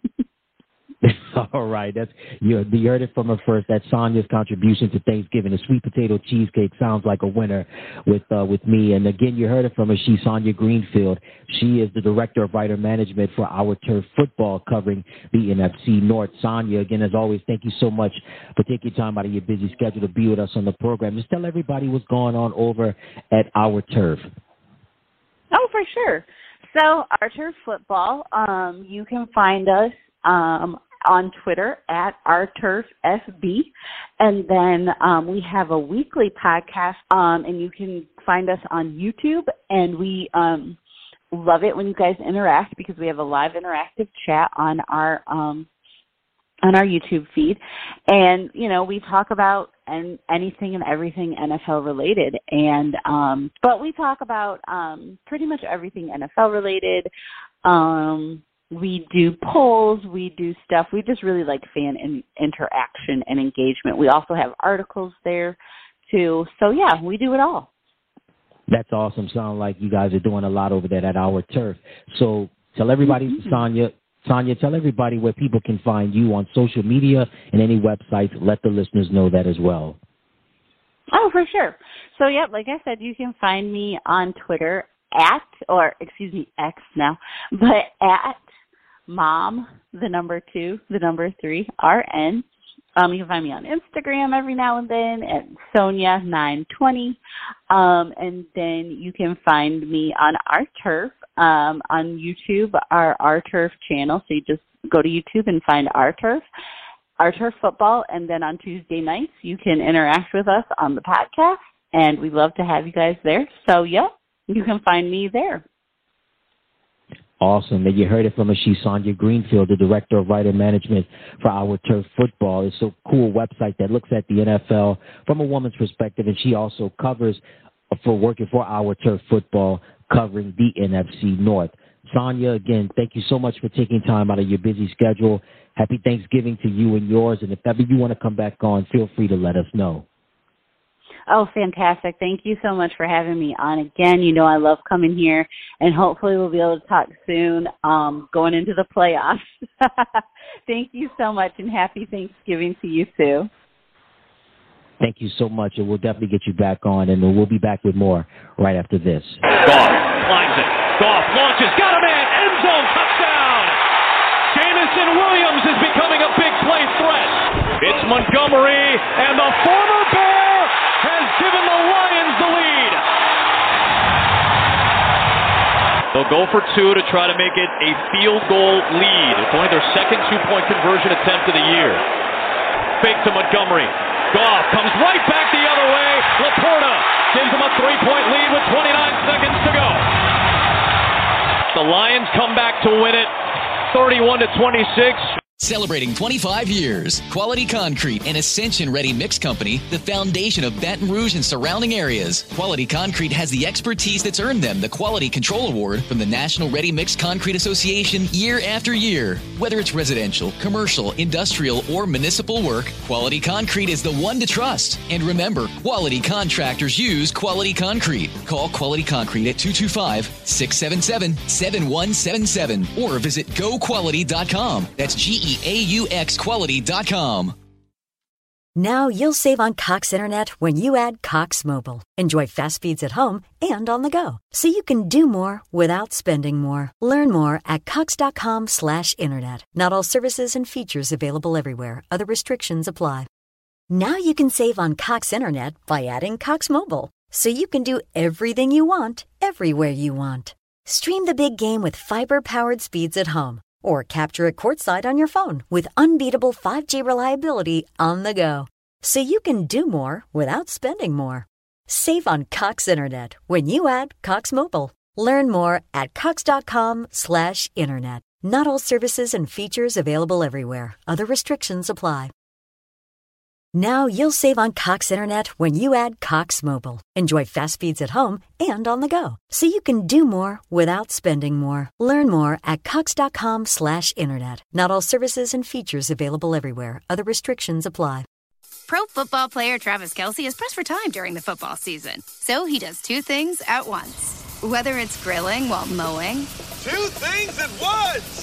All right. That's you, you heard it from her first. That's Sonia's contribution to Thanksgiving. The sweet potato cheesecake sounds like a winner with uh, with me. And again, you heard it from her. She's Sonia Greenfield. She is the director of writer management for Our Turf Football, covering the N F C North. Sonia, again, as always, thank you so much for taking time out of your busy schedule to be with us on the program. Just tell everybody what's going on over at Our Turf. Oh, for sure. So Our Turf Football, um, you can find us um, on Twitter at Our Turf F B, and then um, we have a weekly podcast, um, and you can find us on YouTube, and we um, love it when you guys interact because we have a live interactive chat on our um, on our YouTube feed, and you know we talk about and anything and everything N F L related, and um, but we talk about um, pretty much everything N F L related. Um, We do polls, we do stuff. We just really like fan in, interaction and engagement. We also have articles there, too. So, yeah, we do it all. That's awesome. Sound like you guys are doing a lot over there at Our Turf. So tell everybody, mm-hmm. Sonia, Sonia, tell everybody where people can find you on social media and any websites. Let the listeners know that as well. Oh, for sure. So, yeah, like I said, you can find me on Twitter at, or excuse me, X now, but at Mom, the number two, the number three, R N. Um, you can find me on Instagram every now and then at Sonia nine twenty. Um, and then you can find me on Our Turf, um, on YouTube, our Our Turf channel. So you just go to YouTube and find Our Turf, Our Turf Football. And then on Tuesday nights, you can interact with us on the podcast. And we love to have you guys there. So, yeah, you can find me there. Awesome. And you heard it from her. She's Sonia Greenfield, the director of writer management for Our Turf Football. It's a cool website that looks at the N F L from a woman's perspective, and she also covers for working for Our Turf Football, covering the N F C North. Sonia, again, thank you so much for taking time out of your busy schedule. Happy Thanksgiving to you and yours. And if ever you want to come back on, feel free to let us know. Oh, fantastic. Thank you so much for having me on again. You know I love coming here, and hopefully we'll be able to talk soon um, going into the playoffs. Thank you so much, and happy Thanksgiving to you, too. Thank you so much, and we'll definitely get you back on, and we'll be back with more right after this. Goff climbs it. Goff launches. Got a man. End zone. Touchdown. Jameson Williams is becoming a big play threat. It's Montgomery, and the former Bear has given the Lions the lead. They'll go for two to try to make it a field goal lead. It's only their second two-point conversion attempt of the year. Fake to Montgomery. Goff comes right back the other way. Laporta gives them a three-point lead with twenty-nine seconds to go. The Lions come back to win it, thirty-one to twenty-six. Celebrating twenty-five years, Quality Concrete, an Ascension-ready mix company, the foundation of Baton Rouge and surrounding areas. Quality Concrete has the expertise that's earned them the Quality Control Award from the National Ready Mix Concrete Association year after year. Whether it's residential, commercial, industrial, or municipal work, Quality Concrete is the one to trust. And remember, quality contractors use Quality Concrete. Call Quality Concrete at two two five, six seven seven, seven one seven seven or visit go quality dot com. That's G E A U X quality dot com. Now you'll save on Cox Internet when you add Cox Mobile. Enjoy fast speeds at home and on the go, so you can do more without spending more. Learn more at cox.com slash internet. Not all services and features available everywhere. Other restrictions apply. Now you can save on Cox Internet by adding Cox Mobile, so you can do everything you want, everywhere you want. Stream the big game with fiber-powered speeds at home, or capture it courtside on your phone with unbeatable five G reliability on the go, so you can do more without spending more. Save on Cox Internet when you add Cox Mobile. Learn more at cox.com slash internet. Not all services and features available everywhere. Other restrictions apply. Now you'll save on Cox Internet when you add Cox Mobile. Enjoy fast speeds at home and on the go, so you can do more without spending more. Learn more at cox.com slash internet. Not all services and features available everywhere. Other restrictions apply. Pro Football player Travis Kelce is pressed for time during the football season. So he does two things at once. Whether it's grilling while mowing. Two things at once!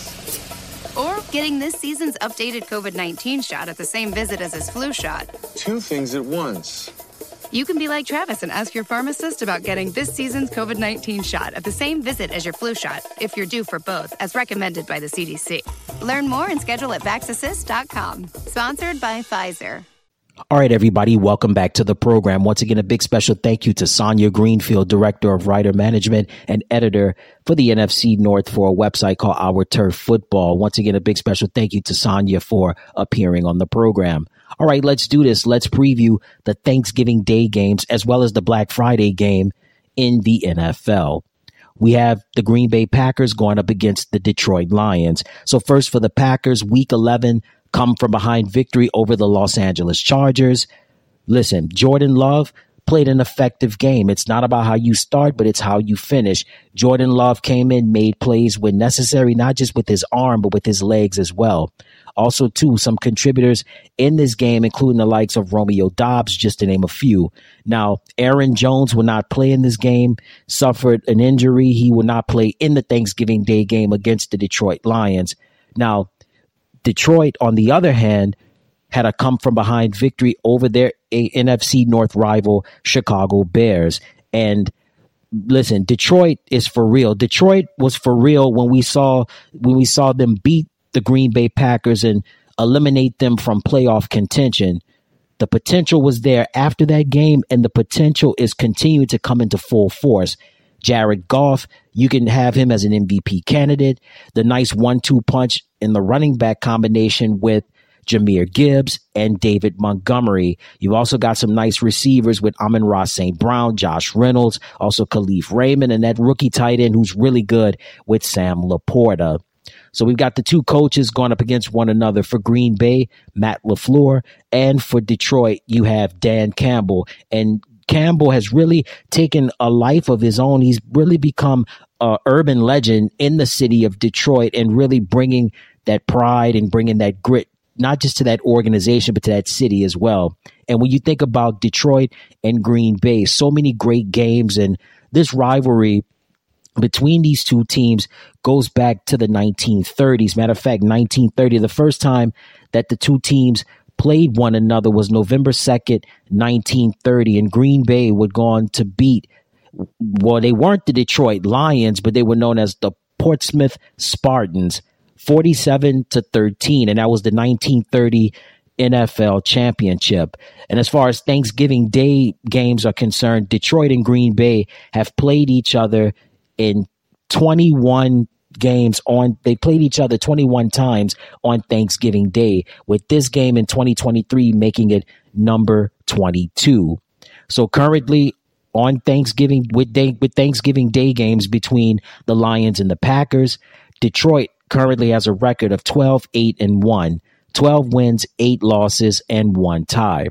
Or getting this season's updated covid nineteen shot at the same visit as his flu shot. Two things at once. You can be like Travis and ask your pharmacist about getting this season's covid nineteen shot at the same visit as your flu shot if you're due for both, as recommended by the C D C. Learn more and schedule at vax assist dot com. Sponsored by Pfizer. All right, everybody, welcome back to the program. Once again, a big special thank you to Sonia Greenfield, Director of Writer Management and Editor for the N F C North for a website called Our Turf Football. Once again, a big special thank you to Sonia for appearing on the program. All right, let's do this. Let's preview the Thanksgiving Day games as well as the Black Friday game in the N F L. We have the Green Bay Packers going up against the Detroit Lions. So first for the Packers, week eleven, come from behind victory over the Los Angeles Chargers. Listen, Jordan Love played an effective game. It's not about how you start, but it's how you finish. Jordan Love came in, made plays when necessary, not just with his arm, but with his legs as well. Also, too, some contributors in this game, including the likes of Romeo Doubs, just to name a few. Now, Aaron Jones will not play in this game, suffered an injury. He will not play in the Thanksgiving Day game against the Detroit Lions. Now, Detroit, on the other hand, had a come-from-behind victory over their N F C North rival, Chicago Bears. And listen, Detroit is for real. Detroit was for real when we saw when we saw them beat the Green Bay Packers and eliminate them from playoff contention. The potential was there after that game, and the potential is continuing to come into full force. Jared Goff, you can have him as an M V P candidate. The nice one two punch in the running back combination with Jahmyr Gibbs and David Montgomery. You've also got some nice receivers with Amon-Ra Saint Brown, Josh Reynolds, also Khalif Raymond, and that rookie tight end who's really good with Sam Laporta. So we've got the two coaches going up against one another. For Green Bay, Matt LaFleur, and for Detroit, you have Dan Campbell. And Campbell has really taken a life of his own. He's really become an urban legend in the city of Detroit and really bringing that pride and bringing that grit, not just to that organization, but to that city as well. And when you think about Detroit and Green Bay, so many great games, and this rivalry between these two teams goes back to the nineteen thirties. Matter of fact, nineteen thirty, the first time that the two teams played one another was November second, nineteen thirty, and Green Bay would go on to beat, well, they weren't the Detroit Lions, but they were known as the Portsmouth Spartans, forty-seven to thirteen, and that was the nineteen thirty N F L championship. And as far as Thanksgiving Day games are concerned, Detroit and Green Bay have played each other in twenty-one games on, they played each other twenty-one times on Thanksgiving Day, with this game in twenty twenty-three making it number twenty-two. So currently on Thanksgiving, with day, with Thanksgiving Day games between the Lions and the Packers, Detroit currently has a record of twelve, eight, and one, twelve wins, eight losses, and one tie.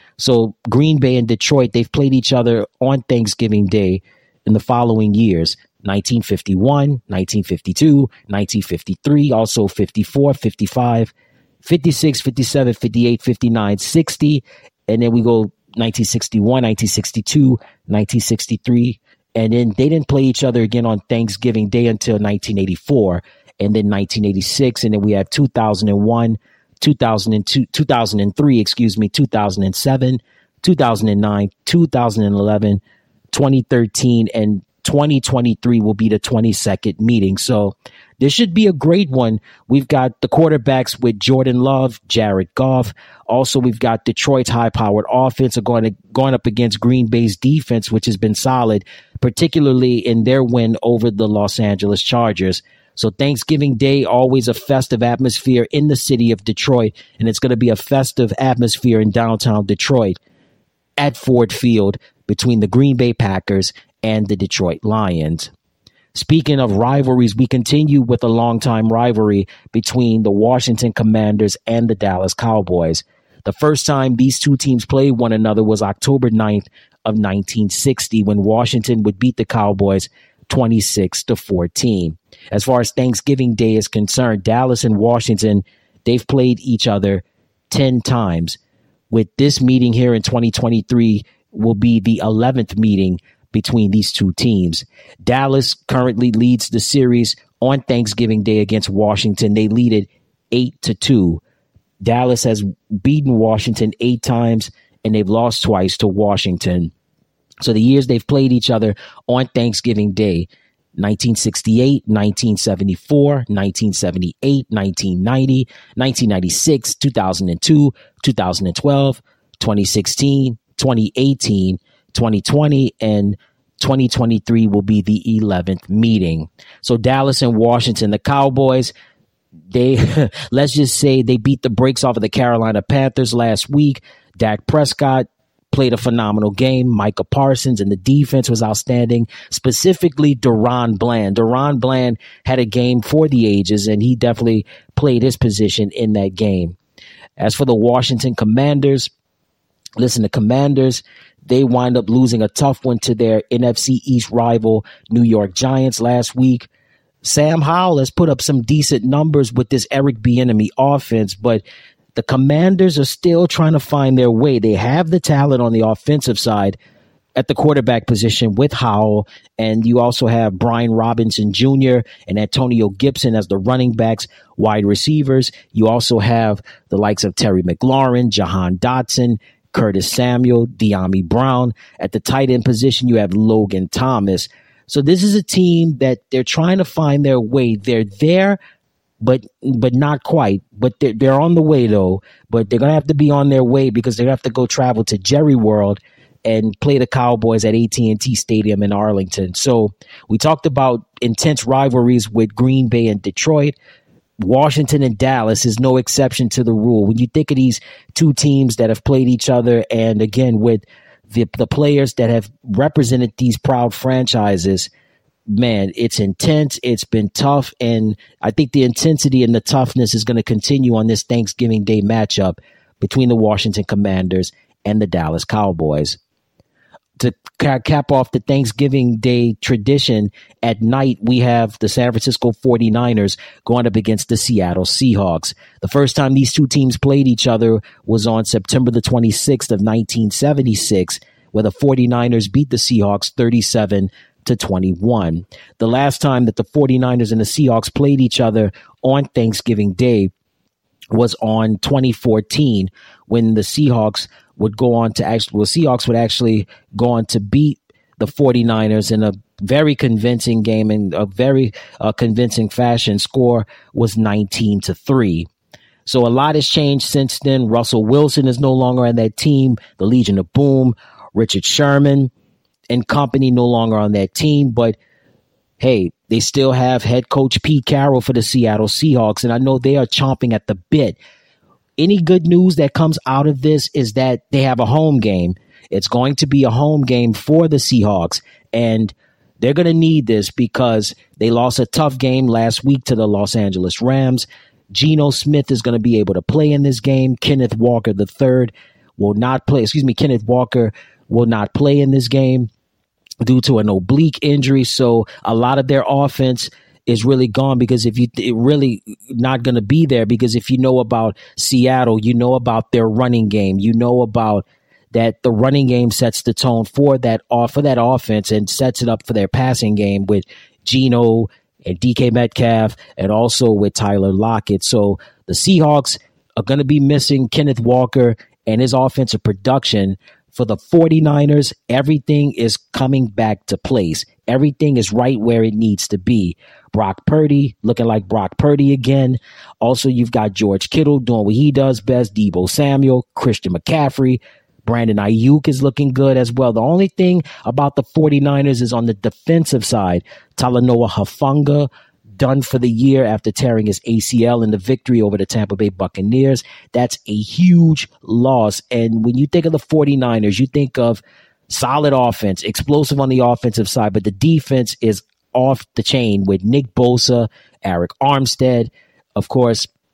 So Green Bay and Detroit, they've played each other on Thanksgiving Day in the following years: nineteen fifty-one, nineteen fifty-two, nineteen fifty-three, also fifty-four, fifty-five, fifty-six, fifty-seven, fifty-eight, fifty-nine, sixty, and then we go nineteen sixty-one, nineteen sixty-two, nineteen sixty-three, and then they didn't play each other again on Thanksgiving Day until nineteen eighty-four, and then nineteen eighty-six, and then we have two thousand one, two thousand two, two thousand three, excuse me, two thousand seven, two thousand nine, two thousand eleven, twenty thirteen, and twenty twenty-three will be the twenty-second meeting. So this should be a great one. We've got the quarterbacks with Jordan Love, Jared Goff. Also, we've got Detroit's high-powered offense are going to going up against Green Bay's defense, which has been solid, particularly in their win over the Los Angeles Chargers. So Thanksgiving Day, always a festive atmosphere in the city of Detroit, and it's going to be a festive atmosphere in downtown Detroit at Ford Field between the Green Bay Packers and the Detroit Lions. Speaking of rivalries, we continue with a longtime rivalry between the Washington Commanders and the Dallas Cowboys. The first time these two teams played one another was October ninth of nineteen sixty, when Washington would beat the Cowboys twenty-six to fourteen. As far as Thanksgiving Day is concerned, Dallas and Washington, they've played each other ten times. With this meeting here in twenty twenty-three will be the eleventh meeting between these two teams. Dallas currently leads the series on Thanksgiving Day against Washington. They lead it eight to two. Dallas has beaten Washington eight times, and they've lost twice to Washington. So the years they've played each other on Thanksgiving Day: nineteen sixty-eight, nineteen seventy-four, nineteen seventy-eight, nineteen ninety, nineteen ninety-six, two thousand two, two thousand twelve, twenty sixteen, twenty eighteen, twenty twenty, and twenty twenty-three will be the eleventh meeting. So Dallas and Washington, the Cowboys, they let's just say they beat the brakes off of the Carolina Panthers last week. Dak Prescott played a phenomenal game. Micah Parsons and the defense was outstanding, specifically DaRon Bland. DaRon Bland had a game for the ages, and he definitely played his position in that game. As for the Washington Commanders, listen, the Commanders, they wind up losing a tough one to their N F C East rival New York Giants last week. Sam Howell has put up some decent numbers with this Eric Bieniemy offense, but the Commanders are still trying to find their way. They have the talent on the offensive side at the quarterback position with Howell, and you also have Brian Robinson Junior and Antonio Gibson as the running backs, wide receivers. You also have the likes of Terry McLaurin, Jahan Dotson, Curtis Samuel, De'Ami Brown. At the tight end position, you have Logan Thomas. So this is a team that they're trying to find their way. They're there, but but not quite. But they're, they're on the way, though. But they're going to have to be on their way because they're going to have to go travel to Jerry World and play the Cowboys at A T and T Stadium in Arlington. So we talked about intense rivalries with Green Bay and Detroit. Washington and Dallas is no exception to the rule. When you think of these two teams that have played each other, and again, with the, the players that have represented these proud franchises, man, it's intense. It's been tough. And I think the intensity and the toughness is going to continue on this Thanksgiving Day matchup between the Washington Commanders and the Dallas Cowboys. To cap off the Thanksgiving Day tradition, at night we have the San Francisco forty-niners going up against the Seattle Seahawks. The first time these two teams played each other was on September the twenty-sixth of nineteen seventy-six, where the forty-niners beat the Seahawks thirty-seven to twenty-one. The last time that the forty-niners and the Seahawks played each other on Thanksgiving Day was on twenty fourteen, when the Seahawks would go on to actually, well, Seahawks would actually go on to beat the forty-niners in a very convincing game, in a very uh, convincing fashion. Score was nineteen to three. So a lot has changed since then. Russell Wilson is no longer on that team. The Legion of Boom, Richard Sherman and company no longer on that team. But hey, they still have head coach Pete Carroll for the Seattle Seahawks, and I know they are chomping at the bit. Any good news that comes out of this is that they have a home game. It's going to be a home game for the Seahawks, and they're going to need this because they lost a tough game last week to the Los Angeles Rams. Geno Smith is going to be able to play in this game. Kenneth Walker the third will not play. Excuse me, Kenneth Walker will not play in this game due to an oblique injury. So a lot of their offense is really gone because if you it really not going to be there, because if you know about Seattle, you know about their running game, you know about that the running game sets the tone for that off for that offense and sets it up for their passing game with Geno and D K Metcalf and also with Tyler Lockett. So the Seahawks are going to be missing Kenneth Walker and his offensive production. For the forty-niners, everything is coming back to place. Everything is right where it needs to be. Brock Purdy looking like Brock Purdy again. Also, you've got George Kittle doing what he does best. Deebo Samuel, Christian McCaffrey, Brandon Ayuk is looking good as well. The only thing about the forty-niners is on the defensive side. Talanoa Hufanga, done for the year after tearing his A C L in the victory over the Tampa Bay Buccaneers. That's a huge loss. And when you think of the forty-niners, you think of solid offense, explosive on the offensive side, but the defense is off the chain with Nick Bosa, Eric Armstead, of course,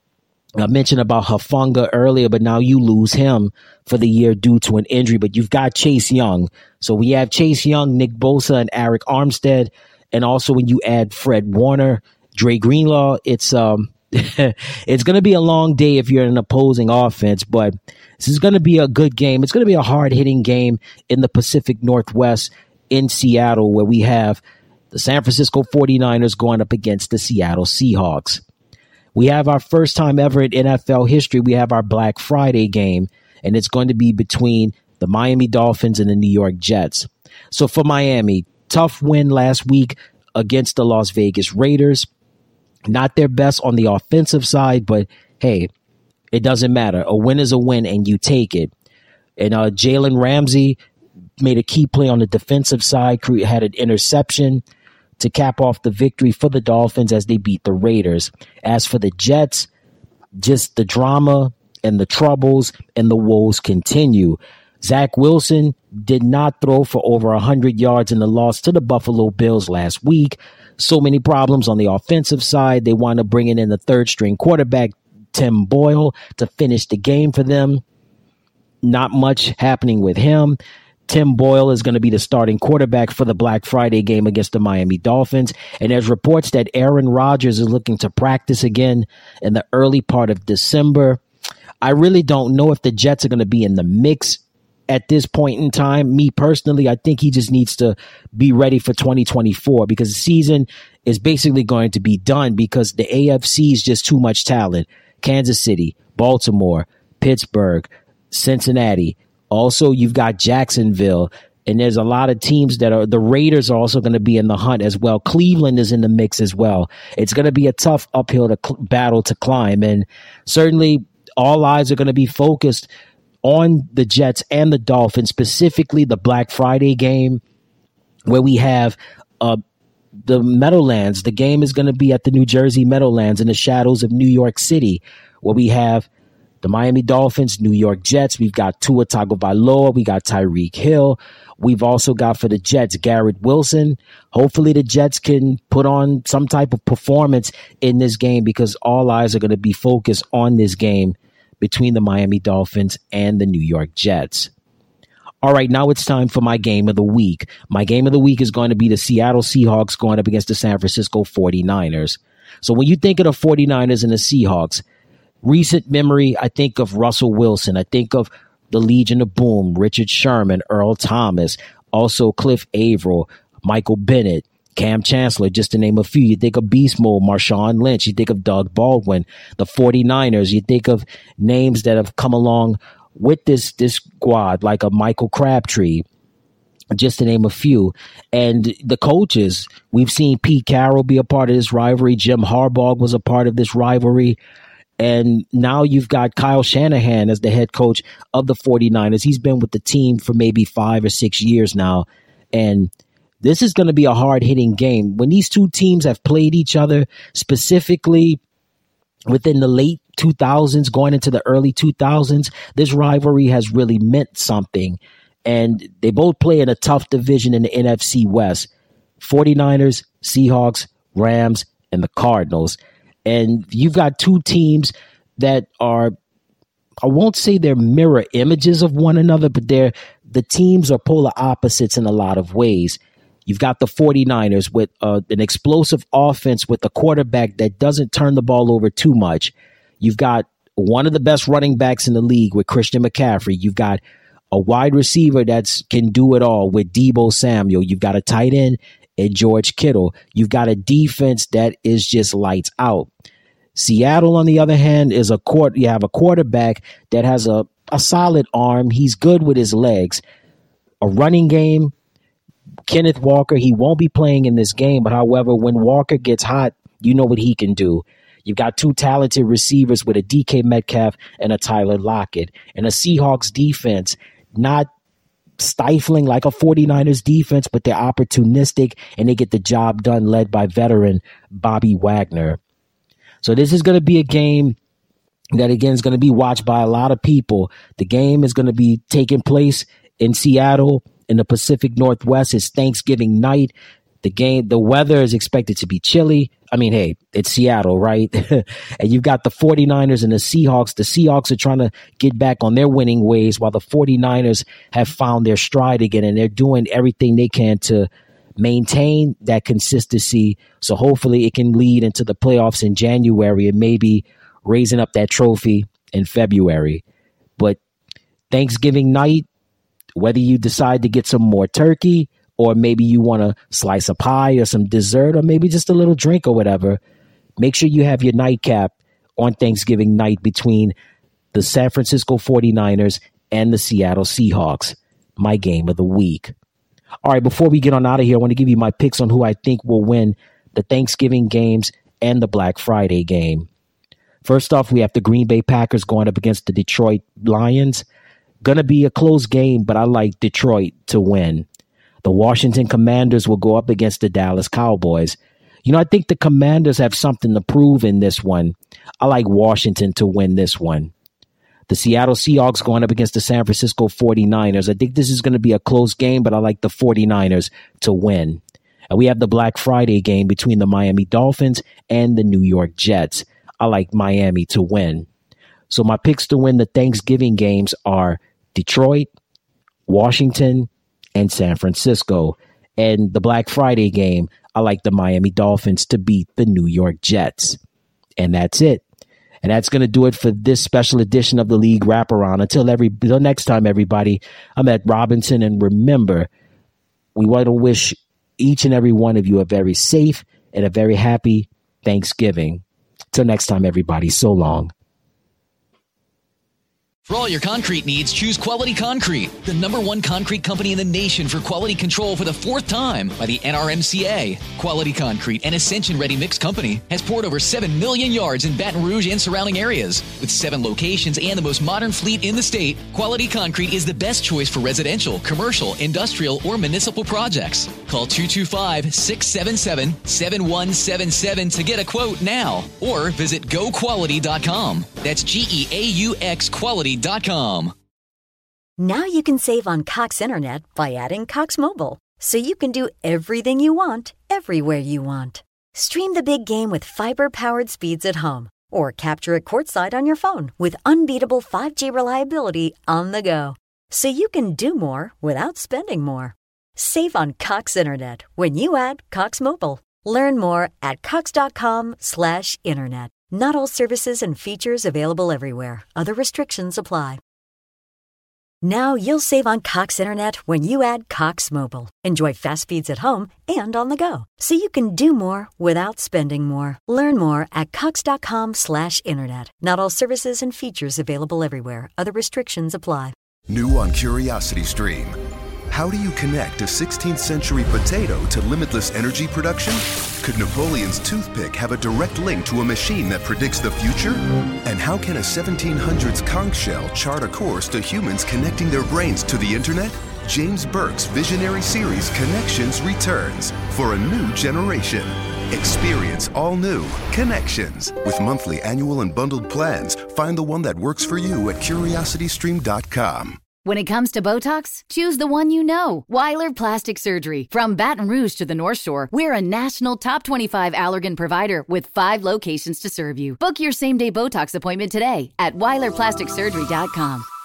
I mentioned about Hufanga earlier, but now you lose him for the year due to an injury. But you've got Chase Young. So we have Chase Young, Nick Bosa, and Arik Armstead. And also when you add Fred Warner, Dre Greenlaw, it's um it's going to be a long day if you're an opposing offense. But this is going to be a good game. It's going to be a hard-hitting game in the Pacific Northwest in Seattle, where we have the San Francisco forty-niners going up against the Seattle Seahawks. We have our first time ever in N F L history. We have our Black Friday game, and it's going to be between the Miami Dolphins and the New York Jets. So for Miami, tough win last week against the Las Vegas Raiders. Not their best on the offensive side, but hey, it doesn't matter. A win is a win, and you take it. And uh, Jalen Ramsey made a key play on the defensive side, had an interception to cap off the victory for the Dolphins as they beat the Raiders. As for the Jets, just the drama and the troubles and the woes continue. Zach Wilson did not throw for over one hundred yards in the loss to the Buffalo Bills last week. So many problems on the offensive side. They wound up bringing in the third-string quarterback, Tim Boyle, to finish the game for them. Not much happening with him. Tim Boyle is going to be the starting quarterback for the Black Friday game against the Miami Dolphins. And there's reports that Aaron Rodgers is looking to practice again in the early part of December. I really don't know if the Jets are going to be in the mix at this point in time. Me personally, I think he just needs to be ready for twenty twenty-four because the season is basically going to be done because the A F C is just too much talent. Kansas City, Baltimore, Pittsburgh, Cincinnati. Also, you've got Jacksonville, and there's a lot of teams that are, the Raiders are also going to be in the hunt as well. Cleveland is in the mix as well. It's going to be a tough uphill to cl- battle to climb, and certainly all eyes are going to be focused on the Jets and the Dolphins, specifically the Black Friday game where we have uh, the Meadowlands. The game is going to be at the New Jersey Meadowlands in the shadows of New York City, where we have the Miami Dolphins, New York Jets. We've got Tua Tagovailoa. We got Tyreek Hill. We've also got for the Jets, Garrett Wilson. Hopefully the Jets can put on some type of performance in this game because all eyes are going to be focused on this game between the Miami Dolphins and the New York Jets. All right, now it's time for my game of the week. My game of the week is going to be the Seattle Seahawks going up against the San Francisco forty-niners. So when you think of the forty-niners and the Seahawks, recent memory, I think of Russell Wilson. I think of the Legion of Boom, Richard Sherman, Earl Thomas, also Cliff Averill, Michael Bennett, Cam Chancellor, just to name a few. You think of Beast Mode, Marshawn Lynch. You think of Doug Baldwin, the forty-niners. You think of names that have come along with this, this squad, like a Michael Crabtree, just to name a few. And the coaches, we've seen Pete Carroll be a part of this rivalry. Jim Harbaugh was a part of this rivalry. And now you've got Kyle Shanahan as the head coach of the forty-niners. He's been with the team for maybe five or six years now. And this is going to be a hard-hitting game. When these two teams have played each other, specifically within the late two thousands, going into the early two thousands, this rivalry has really meant something. And they both play in a tough division in the N F C West. forty-niners, Seahawks, Rams, and the Cardinals. And you've got two teams that are, I won't say they're mirror images of one another, but they're, the teams are polar opposites in a lot of ways. You've got the forty-niners with uh, an explosive offense with a quarterback that doesn't turn the ball over too much. You've got one of the best running backs in the league with Christian McCaffrey. You've got a wide receiver that can do it all with Deebo Samuel. You've got a tight end and George Kittle. You've got a defense that is just lights out. Seattle, on the other hand, is a court. You have a quarterback that has a, a solid arm. He's good with his legs. A running game. Kenneth Walker, he won't be playing in this game, but however, when Walker gets hot, you know what he can do. You've got two talented receivers with a D K Metcalf and a Tyler Lockett. And a Seahawks defense, not stifling like a forty-niners defense, but they're opportunistic and they get the job done, led by veteran Bobby Wagner. So this is going to be a game that, again, is going to be watched by a lot of people. The game is going to be taking place in Seattle in the Pacific Northwest. It's Thanksgiving night. The game, the weather is expected to be chilly. I mean, hey, it's Seattle, right? And you've got the 49ers and the Seahawks. The Seahawks are trying to get back on their winning ways while the 49ers have found their stride again, and they're doing everything they can to maintain that consistency. So hopefully it can lead into the playoffs in January and maybe raising up that trophy in February. But Thanksgiving night, whether you decide to get some more turkey, or maybe you want a slice of pie or some dessert, or maybe just a little drink or whatever, make sure you have your nightcap on Thanksgiving night between the San Francisco 49ers and the Seattle Seahawks, my game of the week. All right, before we get on out of here, I want to give you my picks on who I think will win the Thanksgiving games and the Black Friday game. First off, we have the Green Bay Packers going up against the Detroit Lions. Going to be a close game, but I like Detroit to win. The Washington Commanders will go up against the Dallas Cowboys. You know, I think the Commanders have something to prove in this one. I like Washington to win this one. The Seattle Seahawks going up against the San Francisco 49ers. I think this is going to be a close game, but I like the 49ers to win. And we have the Black Friday game between the Miami Dolphins and the New York Jets. I like Miami to win. So my picks to win the Thanksgiving games are Detroit, Washington, and San Francisco. And the Black Friday game, I like the Miami Dolphins to beat the New York Jets. And that's it. And that's going to do it for this special edition of the League Wraparound. Until every until next time, everybody, I'm Ed Robinson. And remember, we want to wish each and every one of you a very safe and a very happy Thanksgiving. Till next time, everybody, so long. For all your concrete needs, choose Quality Concrete, the number one concrete company in the nation for quality control for the fourth time by the N R M C A. Quality Concrete, an Ascension Ready Mix company, has poured over seven million yards in Baton Rouge and surrounding areas. With seven locations and the most modern fleet in the state, Quality Concrete is the best choice for residential, commercial, industrial, or municipal projects. Call two two five, six seven seven, seven one seven seven to get a quote now, or visit go quality dot com. That's G E A U X quality dot com. Now you can save on Cox Internet by adding Cox Mobile, so you can do everything you want, everywhere you want. Stream the big game with fiber-powered speeds at home, or capture it courtside on your phone with unbeatable five G reliability on the go, so you can do more without spending more. Save on Cox Internet when you add Cox Mobile. Learn more at cox.com slash internet. Not all services and features available everywhere. Other restrictions apply. Now you'll save on Cox Internet when you add Cox Mobile. Enjoy fast speeds at home and on the go, so you can do more without spending more. Learn more at cox.com slash internet. Not all services and features available everywhere. Other restrictions apply. New on Curiosity Stream. How do you connect a sixteenth century potato to limitless energy production? Could Napoleon's toothpick have a direct link to a machine that predicts the future? And how can a seventeen hundreds conch shell chart a course to humans connecting their brains to the internet? James Burke's visionary series Connections returns for a new generation. Experience all new Connections. With monthly, annual, and bundled plans, find the one that works for you at curiosity stream dot com. When it comes to Botox, choose the one you know. Weiler Plastic Surgery. From Baton Rouge to the North Shore, we're a national top twenty-five Allergan provider with five locations to serve you. Book your same-day Botox appointment today at weiler plastic surgery dot com.